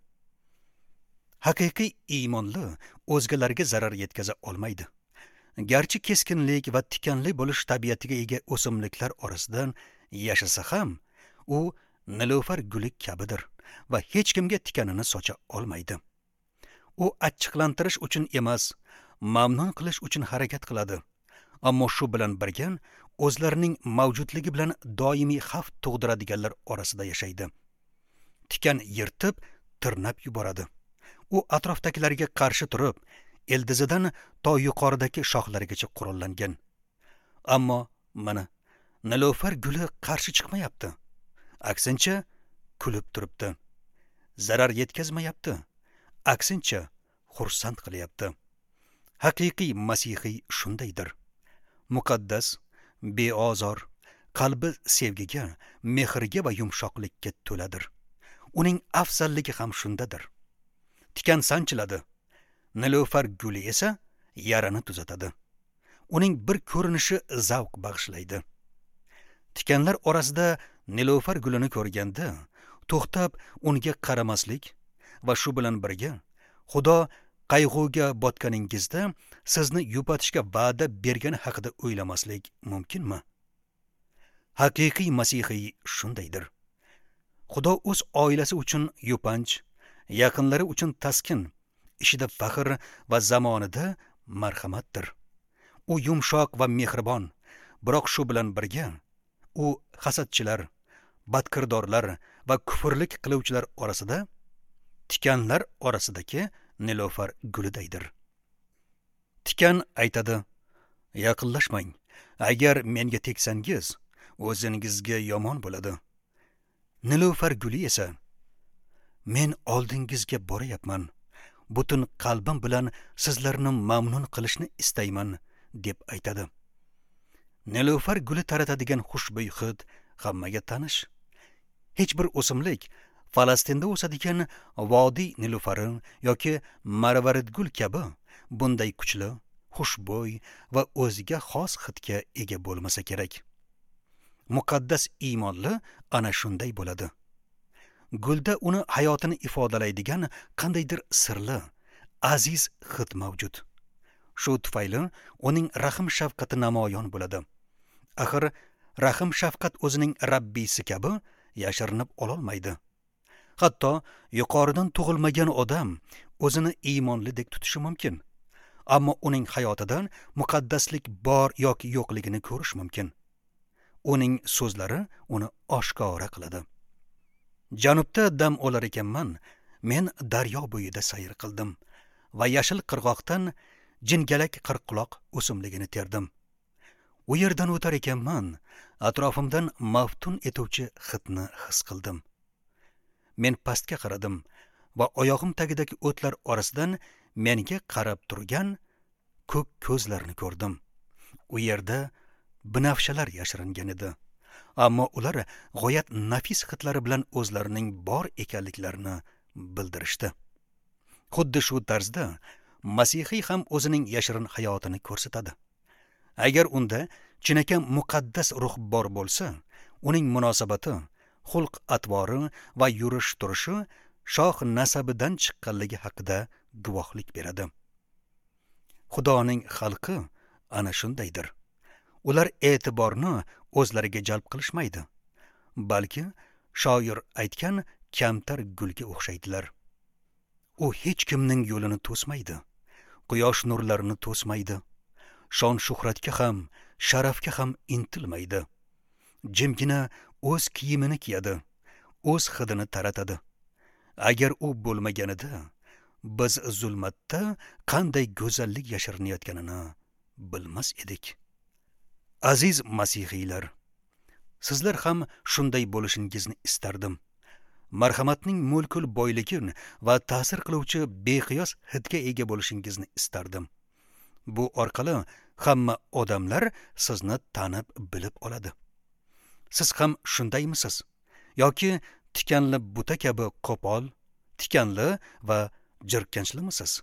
Haqiqiy iymonli o'zgalarga zarar yetkaza olmaydi. Garchi keskinlik va tikanli bo'lish tabiatiga ega o'simliklar orasidan yashasa ham, u nilufar guli kabidir va hech kimga tikanini socha olmaydi. U achchiqlantirish uchun emas, mamnun qilish uchun harakat qiladi. Ammo shu bilan birga o'zlarining mavjudligi bilan doimiy xavf tug'diradiganlar orasida yashaydi. Tikan yirtib, tirnab yuboradi. U atrofdagilarga qarshi turib, ildizidan to yuqoridagi shoxlargacha qurollangan. Ammo mana nilufar guli qarshi chiqmayapti. Aksincha kulib turibdi. Zarar yetkazmayapti. Aksincha xursand qilyapti. Haqiqiy masihiy shundaydir. Muqaddas, beozor, qalbi sevgiga, mehrga va yumshoqlikka to'ladir. Uning afzalligi ham shundadir. Tikan sanchiladi, nilufar guli esa yarani tuzatadi. Uning bir ko'rinishi zavq bag'ishlaydi. Tikanlar orasida nilufar gulini ko'rganda to'xtab unga qaramaslik va shu bilan birga Xudo qayg'uga botganingizda sizni yupatishga va'da bergani haqida o'ylamaslik mumkinmi? Haqiqiy masihiy shundaydir. Xudo o'z oilasi uchun yupanch, yaqinlari uchun taskin, ishida faxr va zamonida marhamatdir. U yumshoq va mehribon, biroq shu bilan birga u hasadchilar, badkirdorlar va kufrlik qiluvchilar orasida tikanlar orasidagi nilufar gulidaydir. Tikan aytadi: yaqinlashmang, agar menga teksangiz, o'zingizga yomon bo'ladi. Nilufar guli esa: men oldingizga borayapman, butun qalbim bilan sizlarni mamnun qilishni istayman, deb aytadi. Nilufar guli taratadigan xushbo'y hid hammaga tanish. Hech bir o'simlik Falastinda o'sadigan vodiy nilufari yoki marvaridgul kabi bunday kuchli, xushbo'y va o'ziga xos hidga ega bo'lmasa kerak. Muqaddas iymonli ana shunday bo'ladi. Gulda uni hayotini ifodalaydigan qandaydir sirli, aziz hid mavjud. Shu tufayli uning rahm shafqati namoyon bo'ladi. Axir rahm shafqat o'zining Rabbisi kabi yashirinib ololmaydi. Hatto yuqoridan tug'ilmagan odam o'zini iymonlidek tutishi mumkin. Ammo uning hayotidan muqaddaslik bor yoki yo'qligini ko'rish mumkin. Uning so'zlari uni oshkora qiladi. Janubda dam olar ekanman, men daryo bo'yida sayr qildim va yashil qirg'oqdan jingalak qirqquloq o'simligini terdim. U yerdan o'tar ekanman, atrofimdan maftun etuvchi hidni his qildim. Men pastga qaradim va oyog'im tagidagi o'tlar orasidan menga qarab turgan ko'k ko'zlarni ko'rdim. U yerda binafshalar yashiringan edi. Ammo ular g'oyat nafis hidlari bilan o'zlarining bor ekanliklarini bildirishdi. Xuddi shu tarzda Masihiy ham o'zining yashirin hayotini ko'rsatadi. Agar unda chinakam muqaddas ruh bor bo'lsa, uning munosabati, xulq atvori va yurish turishi shoh nasabidan chiqqanligi haqida guvohlik beradi. Xudoning xalqi ana shundaydir. Ular e'tiborni o'zlariga jalb qilishmaydi, balki shoir aytgan kamtar gulga o'xshaydilar. U hech kimning yo'lini to'smaydi, quyosh nurlarini to'smaydi, shon shuhratga ham, sharafga ham intilmaydi. Jimgina o'z kiyimini kiyadi, o'z hidini taratadi. Agar u bo'lmaganida, biz zulmatda qanday go'zallik yashirinayotganini bilmas edik. Aziz masihiylar, sizlar ham shunday bo'lishingizni istardim. Marhamatning mo'l-ko'l boyligi va ta'sir qiluvchi beqiyos hidga ega bo'lishingizni istardim. Bu orqali hamma odamlar sizni tanib bilib oladi. Siz ham shundaymisiz? Yoki tikanli buta kabi qo'pol, tikanli va jirkanchlimisiz?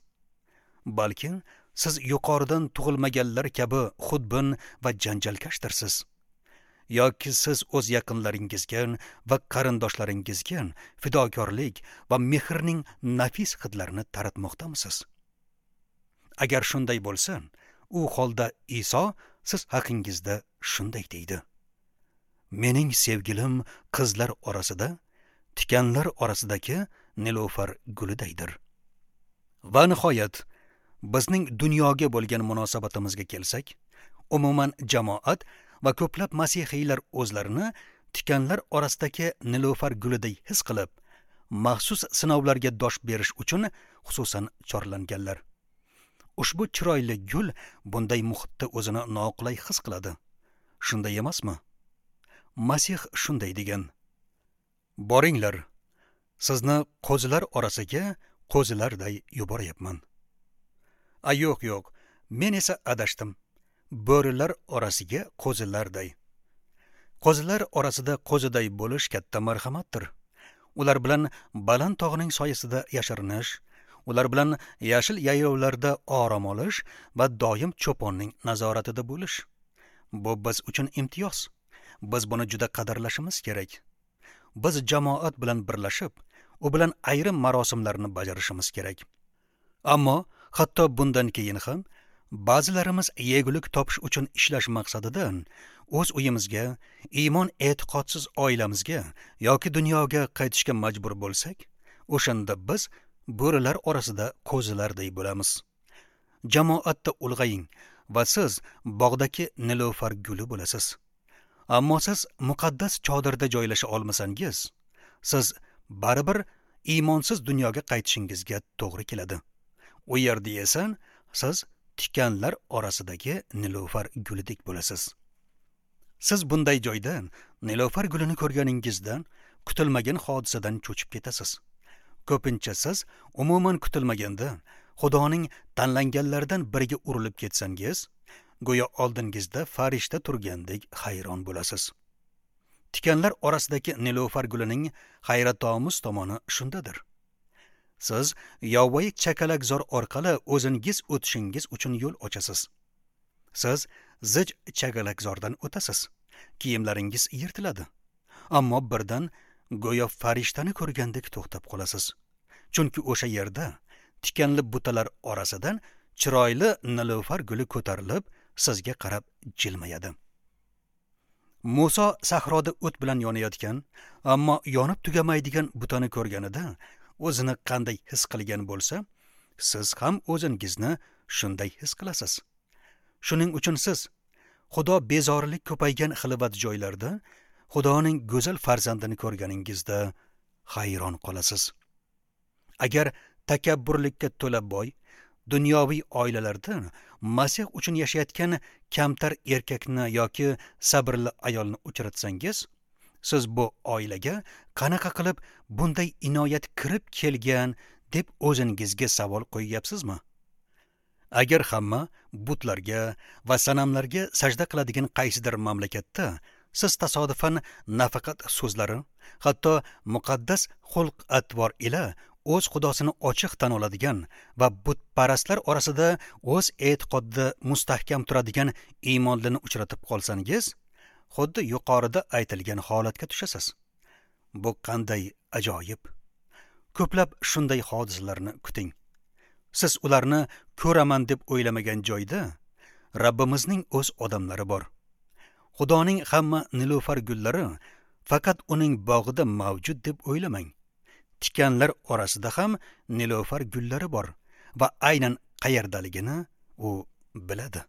Balki siz yuqoridan tug'ilmaganlar kabi xudbin va janjalkashdirsiz. Yoki siz o'z yaqinlaringizga va qarindoshlaringizga fidokorlik va mehrning nafis hidlarini taratmoqdamisiz? Agar shunday bo'lsa, u holda Iso siz haqingizda shunday deydi: Mening sevgilim qizlar orasida, tikanlar orasidagi nilofar gulidaydir. Va nihoyat, bizning dunyoga bo'lgan munosabatimizga kelsak, umuman jamoat va ko'plab masihiylar o'zlarini tikanlar orasidagi nilofar guliday his qilib, maxsus sinovlarga dosh berish uchun xususan chorlanganlar. Ushbu chiroyli gul bunday muhitda o'zini noqulay his qiladi. Shunday emasmi? Masih shunday degan: Boringlar, sizni qo'zilar orasiga qo'zilarday yuboryapman. Yo'q, men esa adashdim. Bo'rilar orasiga qo'zilarday. Qo'zilar orasida qo'ziday bo'lish katta marhamatdir. Ular bilan baland tog'ning soyasida yashirinish, ular bilan yashil yaylovlarda orom olish va doim cho'ponning nazoratida bo'lish. Bu biz uchun imtiyoz. Biz buni juda qadrlashimiz kerak. Biz jamoat bilan birlashib, u bilan ayrim marosimlarni bajarishimiz kerak. Ammo hatto bundan keyin ham ba'zilarimiz yegulik topish uchun ishlash maqsadidan o'z uyimizga, iymon e'tiqodsiz oilamizga yoki dunyoga qaytishga majbur bo'lsak, o'shanda biz bo'rilar orasida qo'zilarday bo'lamiz. Jamoatda ulg'aying va siz bog'dagi nilofar guli bo'lasiz. Ammo siz muqaddas chodirda joylasha olmasangiz, siz baribir iymonsiz dunyoga qaytishingizga to'g'ri keladi. U yerda esa siz tikanlar orasidagi nilofar gulidek bo'lasiz. Siz bunday joyda nilofar gulini ko'rganingizdan kutilmagan hodisadan cho'chib ketasiz. Ko'pincha siz umuman kutilmaganda Xudoning tanlanganlardan biriga urilib ketsangiz, go'yo oldingizda farishta turgandek hayron bo'lasiz. Tikanlar orasidagi nilofar gulining hayratomuz tomoni shundadir. Siz yovvoyi chakalakzor orqali o'zingiz o'tishingiz uchun yo'l ochasiz. Siz zich chakalakzordan o'tasiz. Kiyimlaringiz yirtiladi. Ammo birdan go'yo farishtani ko'rgandek to'xtab qolasiz. Chunki o'sha yerda tikanli butalar orasidan chiroyli nilufar guli ko'tarilib, sizga qarab jilmayadi. Muso sahroda o't bilan yonayotgan, ammo yonib tugamaydigan butani ko'rganida o'zini qanday his qilgan bo'lsa, siz ham o'zingizni shunday his qilasiz. Shuning uchun siz Xudo bezorilik ko'paygan xilvat joylarda Xudoning go'zal farzandini ko'rganingizda hayron qolasiz. Agar takabburlikka to'la boy dunyoviy oilalarda Masih uchun yashayotgan kamtar erkakni yoki sabrli ayolni uchratsangiz, siz bu oilaga qanaqa qilib bunday inoyat kirib kelgan deb o'zingizga savol qo'yyapsizmi? Agar hamma butlarga va sanamlarga sajda qiladigan qaysidir mamlakatda siz tasodifan nafaqat so'zlari, hatto muqaddas xulq-atvor ila o'z xudosini ochiq tan oladigan va butparastlar orasida o'z e'tiqodida mustahkam turadigan iymonlini uchratib qolsangiz, xuddi yuqorida aytilgan holatga tushasiz. Bu qanday ajoyib! Ko'plab shunday hodisalarni kuting. Siz ularni ko'raman deb o'ylamagan joyda Rabbimizning o'z odamlari bor. Xudoning hamma nilufar gullari faqat uning bog'ida mavjud deb o'ylamang. Tikanlar orasida ham nilufar gullari bor va aynan qayerdaligini u biladi.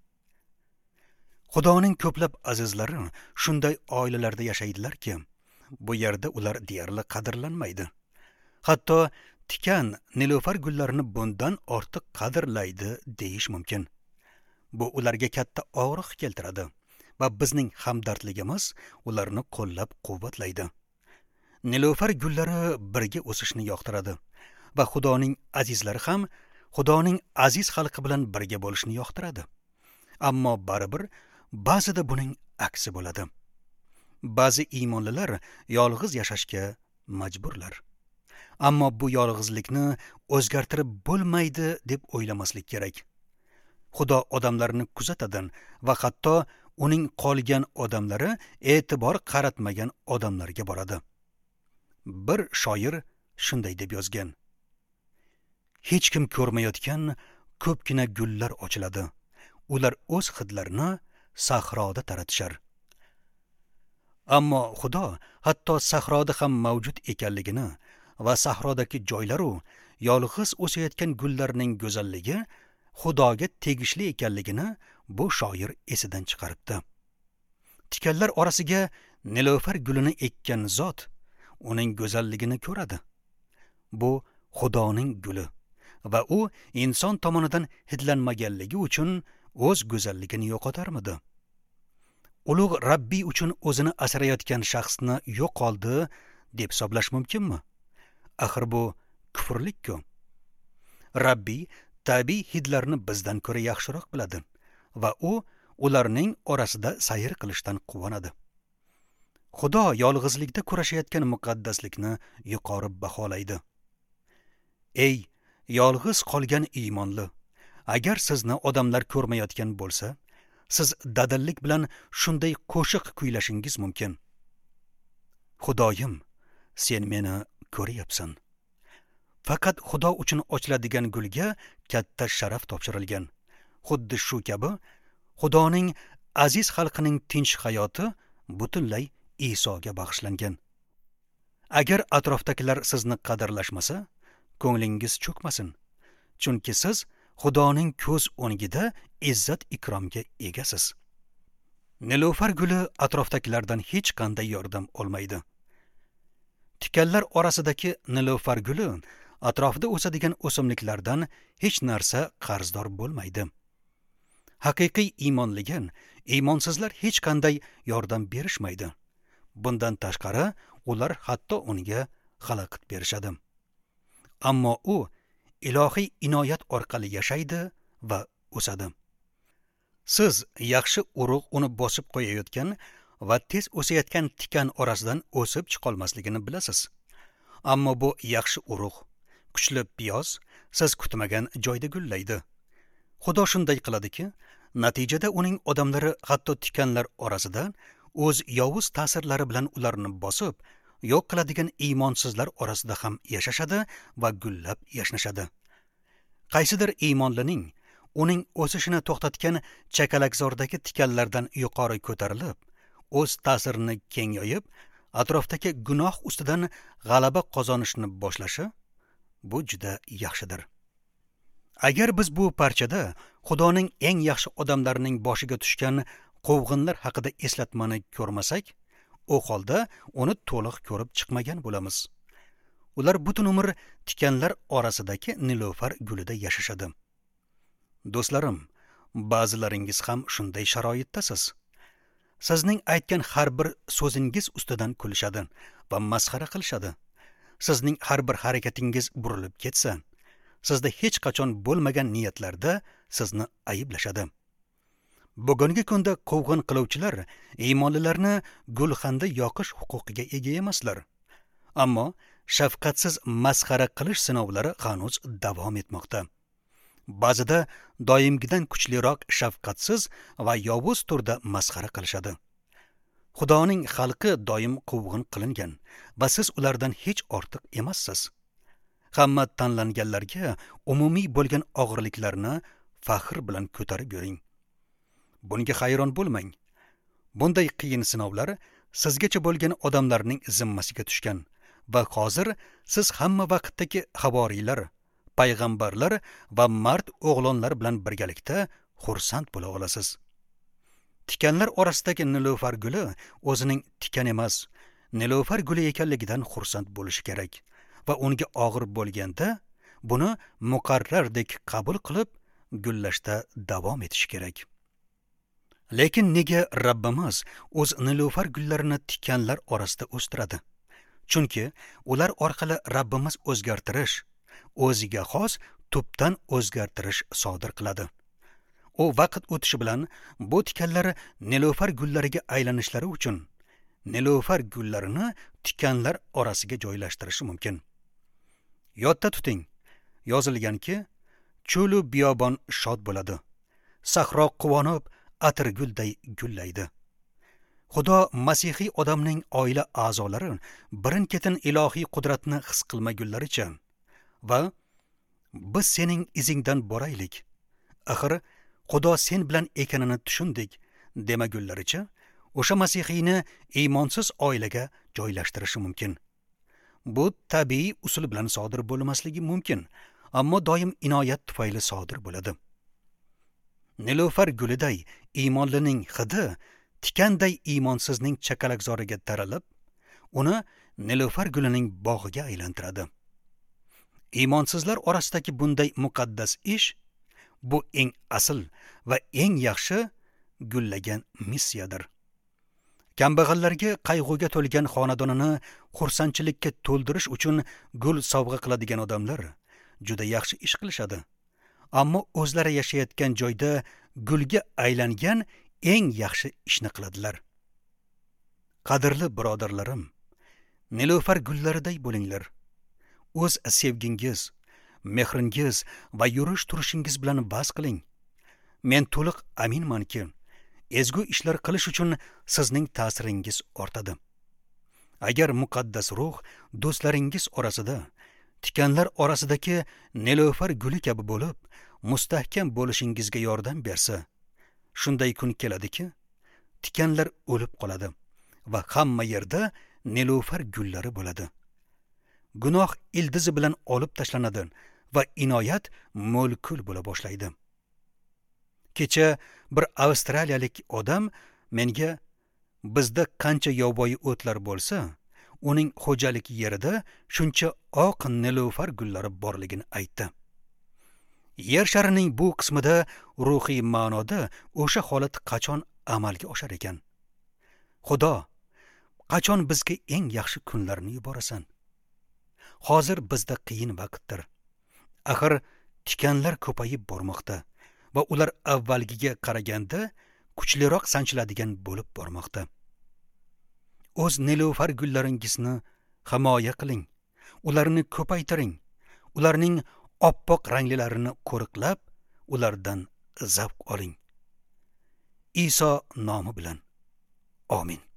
Xudoning ko'plab azizlari shunday oilalarda yashaydilarki, bu yerda ular deyarli qadrlanmaydi. Hatto tikan nilufar gullarini bundan ortiq qadrlaydi deyish mumkin. Bu ularga katta og'riq keltiradi va bizning hamdardligimiz ularni qo'llab-quvvatlaydi. Nilufar gullari birga o'sishni yoqtiradi va Xudoning azizlari ham Xudoning aziz xalqi bilan birga bo'lishni yoqtiradi. Ammo baribir ba'zida buning aksi bo'ladi. Ba'zi iymonlilar yolg'iz yashashga majburlar. Ammo bu yolg'izlikni o'zgartirib bo'lmaydi deb o'ylamaslik kerak. Xudo odamlarni kuzatadi va hatto uning qolgan odamlari e'tibor qaratmagan odamlarga boradi. Bir shoir shunday deb yozgan: Hech kim ko'rmayotgan ko'pgina gullar ochiladi. Ular o'z hidlarini sahroda taratishar. Ammo Xudo hatto sahroda ham mavjud ekanligini va sahrodagi joylaru yolg'iz o'sayotgan gullarning go'zalligi Xudoga tegishli ekanligini bu shoir esidan chiqaribdi. Tikanlar orasiga nilufar gulini ekkan zot uning go'zalligini ko'radi. Bu Xudoning guli va u inson tomonidan hidlanmaganligi uchun o'z go'zalligini yo'qotarmidi? Ulug' Rabbiy uchun o'zini asrayotgan shaxsni yo'qoldi deb hisoblash mumkinmi? Axir bu kufrlik-ku. Rabbiy tabiiy hidlarni bizdan ko'ra yaxshiroq biladi va u ularning orasida sayr qilishdan quvonadi. Xudo yolg'izlikda kurashayotgan muqaddaslikni yuqori baholaydi. Ey yolg'iz qolgan iymonli, agar sizni odamlar ko'rmayotgan bo'lsa, siz dadillik bilan shunday qo'shiq kuylashingiz mumkin. Xudoyim, sen meni ko'ryapsan. Faqat Xudo uchun ochiladigan gulga katta sharaf topshirilgan. Xuddi shu kabi Xudoning aziz xalqining tinch hayoti butunlay Isoga bag'ishlangan. Agar atrofdagilar sizni qadrlashmasa, ko'nglingiz cho'kmasin. Chunki siz Xudoning ko'z o'ngida izzat ikromga egasiz. Nilufar guli atrofdagilardan hech qanday yordam olmaydi. Tikanlar orasidagi nilufar guli atrofida o'sadigan o'simliklardan hech narsa qarzdor bo'lmaydi. Haqiqiy iymonligan iymonsizlar hech qanday yordam berishmaydi. Bundan tashqari, ular hatto unga xalaqit berishadi. Ammo u ilohiy inoyat orqali yashaydi va o'sadi. Siz yaxshi urug' uni bosib qo'yayotgan va tez o'sayotgan tikan orasidan o'sib chiqolmasligini bilasiz. Ammo bu yaxshi urug' Kuchli piyoz siz kutmagan joyda gullaydi. Xudo shunday qiladiki, natijada uning odamlari hatto tikanlar orasida o'z yovuz ta'sirlari bilan ularni bosib, yo'q qiladigan iymonsizlar orasida ham yashashadi va gullab yashnashadi. Qaysidir iymonlining uning o'sishini to'xtatgan chakalakzordagi tikanlardan yuqori ko'tarilib, o'z ta'sirini keng yoyib, atrofdagi gunoh ustidan g'alaba qozonishni boshlashi bu juda yaxshidir. Agar biz bu parchada Xudoning eng yaxshi odamlarining boshiga tushgan quvg'inlar haqida eslatmani ko'rmasak, u holda uni to'liq ko'rib chiqmagan bo'lamiz. Ular butun umr tikanlar orasidagi nilofar gulida yashashadi. Do'stlarim, ba'zilaringiz ham shunday sharoitdasiz. Sizning aytgan har bir so'zingiz ustidan kulishadi va masxara qilishadi. Sizning har bir harakatingiz burilib ketsa, sizda hech qachon bo'lmagan niyatlarda sizni ayblashadi. Bugungi kunda quvg'in qiluvchilar iymonlilarni gulxanda yoqish huquqiga ega emaslar. Ammo shafqatsiz masxara qilish sinovlari hanuz davom etmoqda. Ba'zida doimgidan kuchliroq shafqatsiz va yovuz turda masxara qilishadi. Xudoning xalqi doim quvg'in qilingan va siz ulardan hech ortiq emassiz. Hamma tanlanganlarga umumiy bo'lgan og'irliklarni faxr bilan ko'tarib yuring. Bunga hayron bo'lmang. Bunday qiyin sinovlar sizgacha bo'lgan odamlarning zimmasiga tushgan va hozir siz hamma vaqtdagi havoriylar, payg'ambarlar va mard o'g'lonlar bilan birgalikda xursand bo'la olasiz. Tikanlar orasidagi nilofar guli o'zining tikan emas, nilofar guli ekanligidan xursand bo'lishi kerak va unga og'ir bo'lganda buni muqarrardek qabul qilib gullashda davom etishi kerak. Lekin nega Rabbimiz o'z nilofar gullarini tikanlar orasida o'stiradi? Chunki ular orqali Rabbimiz o'zgartirish, o'ziga xos tubdan o'zgartirish sodir qiladi. U vaqt o'tishi bilan bu tikanlar nilofar gullariga aylanishlari uchun nilofar gullarini tikanlar orasiga joylashtirishi mumkin. Yodda tuting, yozilganki, cho'lu biyobon shod bo'ladi, sahro quvonib atirgulday gullaydi. Xudo masihiy odamning oila a'zolari birin-ketin ilohiy qudratni his qilmagunlaricha va biz sening izingdan boraylik, axir Xudo sen bilan ekanini tushundik demagunlaricha o'sha masihiyni iymonsiz oilaga joylashtirishi mumkin. Bu tabiiy usul bilan sodir bo'lmasligi mumkin, ammo doim inoyat tufayli sodir bo'ladi. Nilofar guliday iymonlining hidi tikanday iymonsizning chakalakzoriga taralib, uni nilofar gulining bog'iga aylantiradi. Iymonsizlar orasidagi bunday muqaddas ish bu eng asl va eng yaxshi gullagan missiyadir. Kambag'allarga qayg'uga to'lgan xonadonini xursandchilikka to'ldirish uchun gul sovg'a qiladigan odamlar juda yaxshi ish qilishadi. Ammo o'zlari yashayotgan joyda gulga aylangan eng yaxshi ishni qiladilar. Qadrli birodarlarim, nilofar gullariday bo'linglar. O'z sevgingiz, mehringiz va yurish turishingiz bilan bas qiling. Men to'liq aminmanki, ezgu ishlar qilish uchun sizning ta'siringiz ortadi. Agar muqaddas ruh do'stlaringiz orasida, tikanlar orasidagi nilofar guli kabi bo'lib, mustahkam bo'lishingizga yordam bersa, shunday kun keladiki, tikanlar o'lib qoladi va hamma yerda nilofar gullari bo'ladi. Gunoh ildizi bilan olib tashlanadi va inoyat mo'l-kul bo'la boshlaydi. Kecha bir avstraliyalik odam menga bizda qancha yovvoyi o'tlar bo'lsa, uning xo'jalik yerida shuncha oq nilofar gullari borligini aytdi. Yer sharining bu qismida ruhiy ma'noda o'sha holat qachon amalga oshar ekan? Xudo, qachon bizga eng yaxshi kunlarni yuborasan? Hozir bizda qiyin vaqtdir. Axir tikanlar ko'payib bormoqda va ular avvalgiga qaraganda kuchliroq sanchiladigan bo'lib bormoqda. O'z nilofar gullaringizni himoya qiling, ularni ko'paytiring, ularning oppoq ranglilarini qo'riqlab, ulardan zavq oling. Iso nomi bilan. Amin.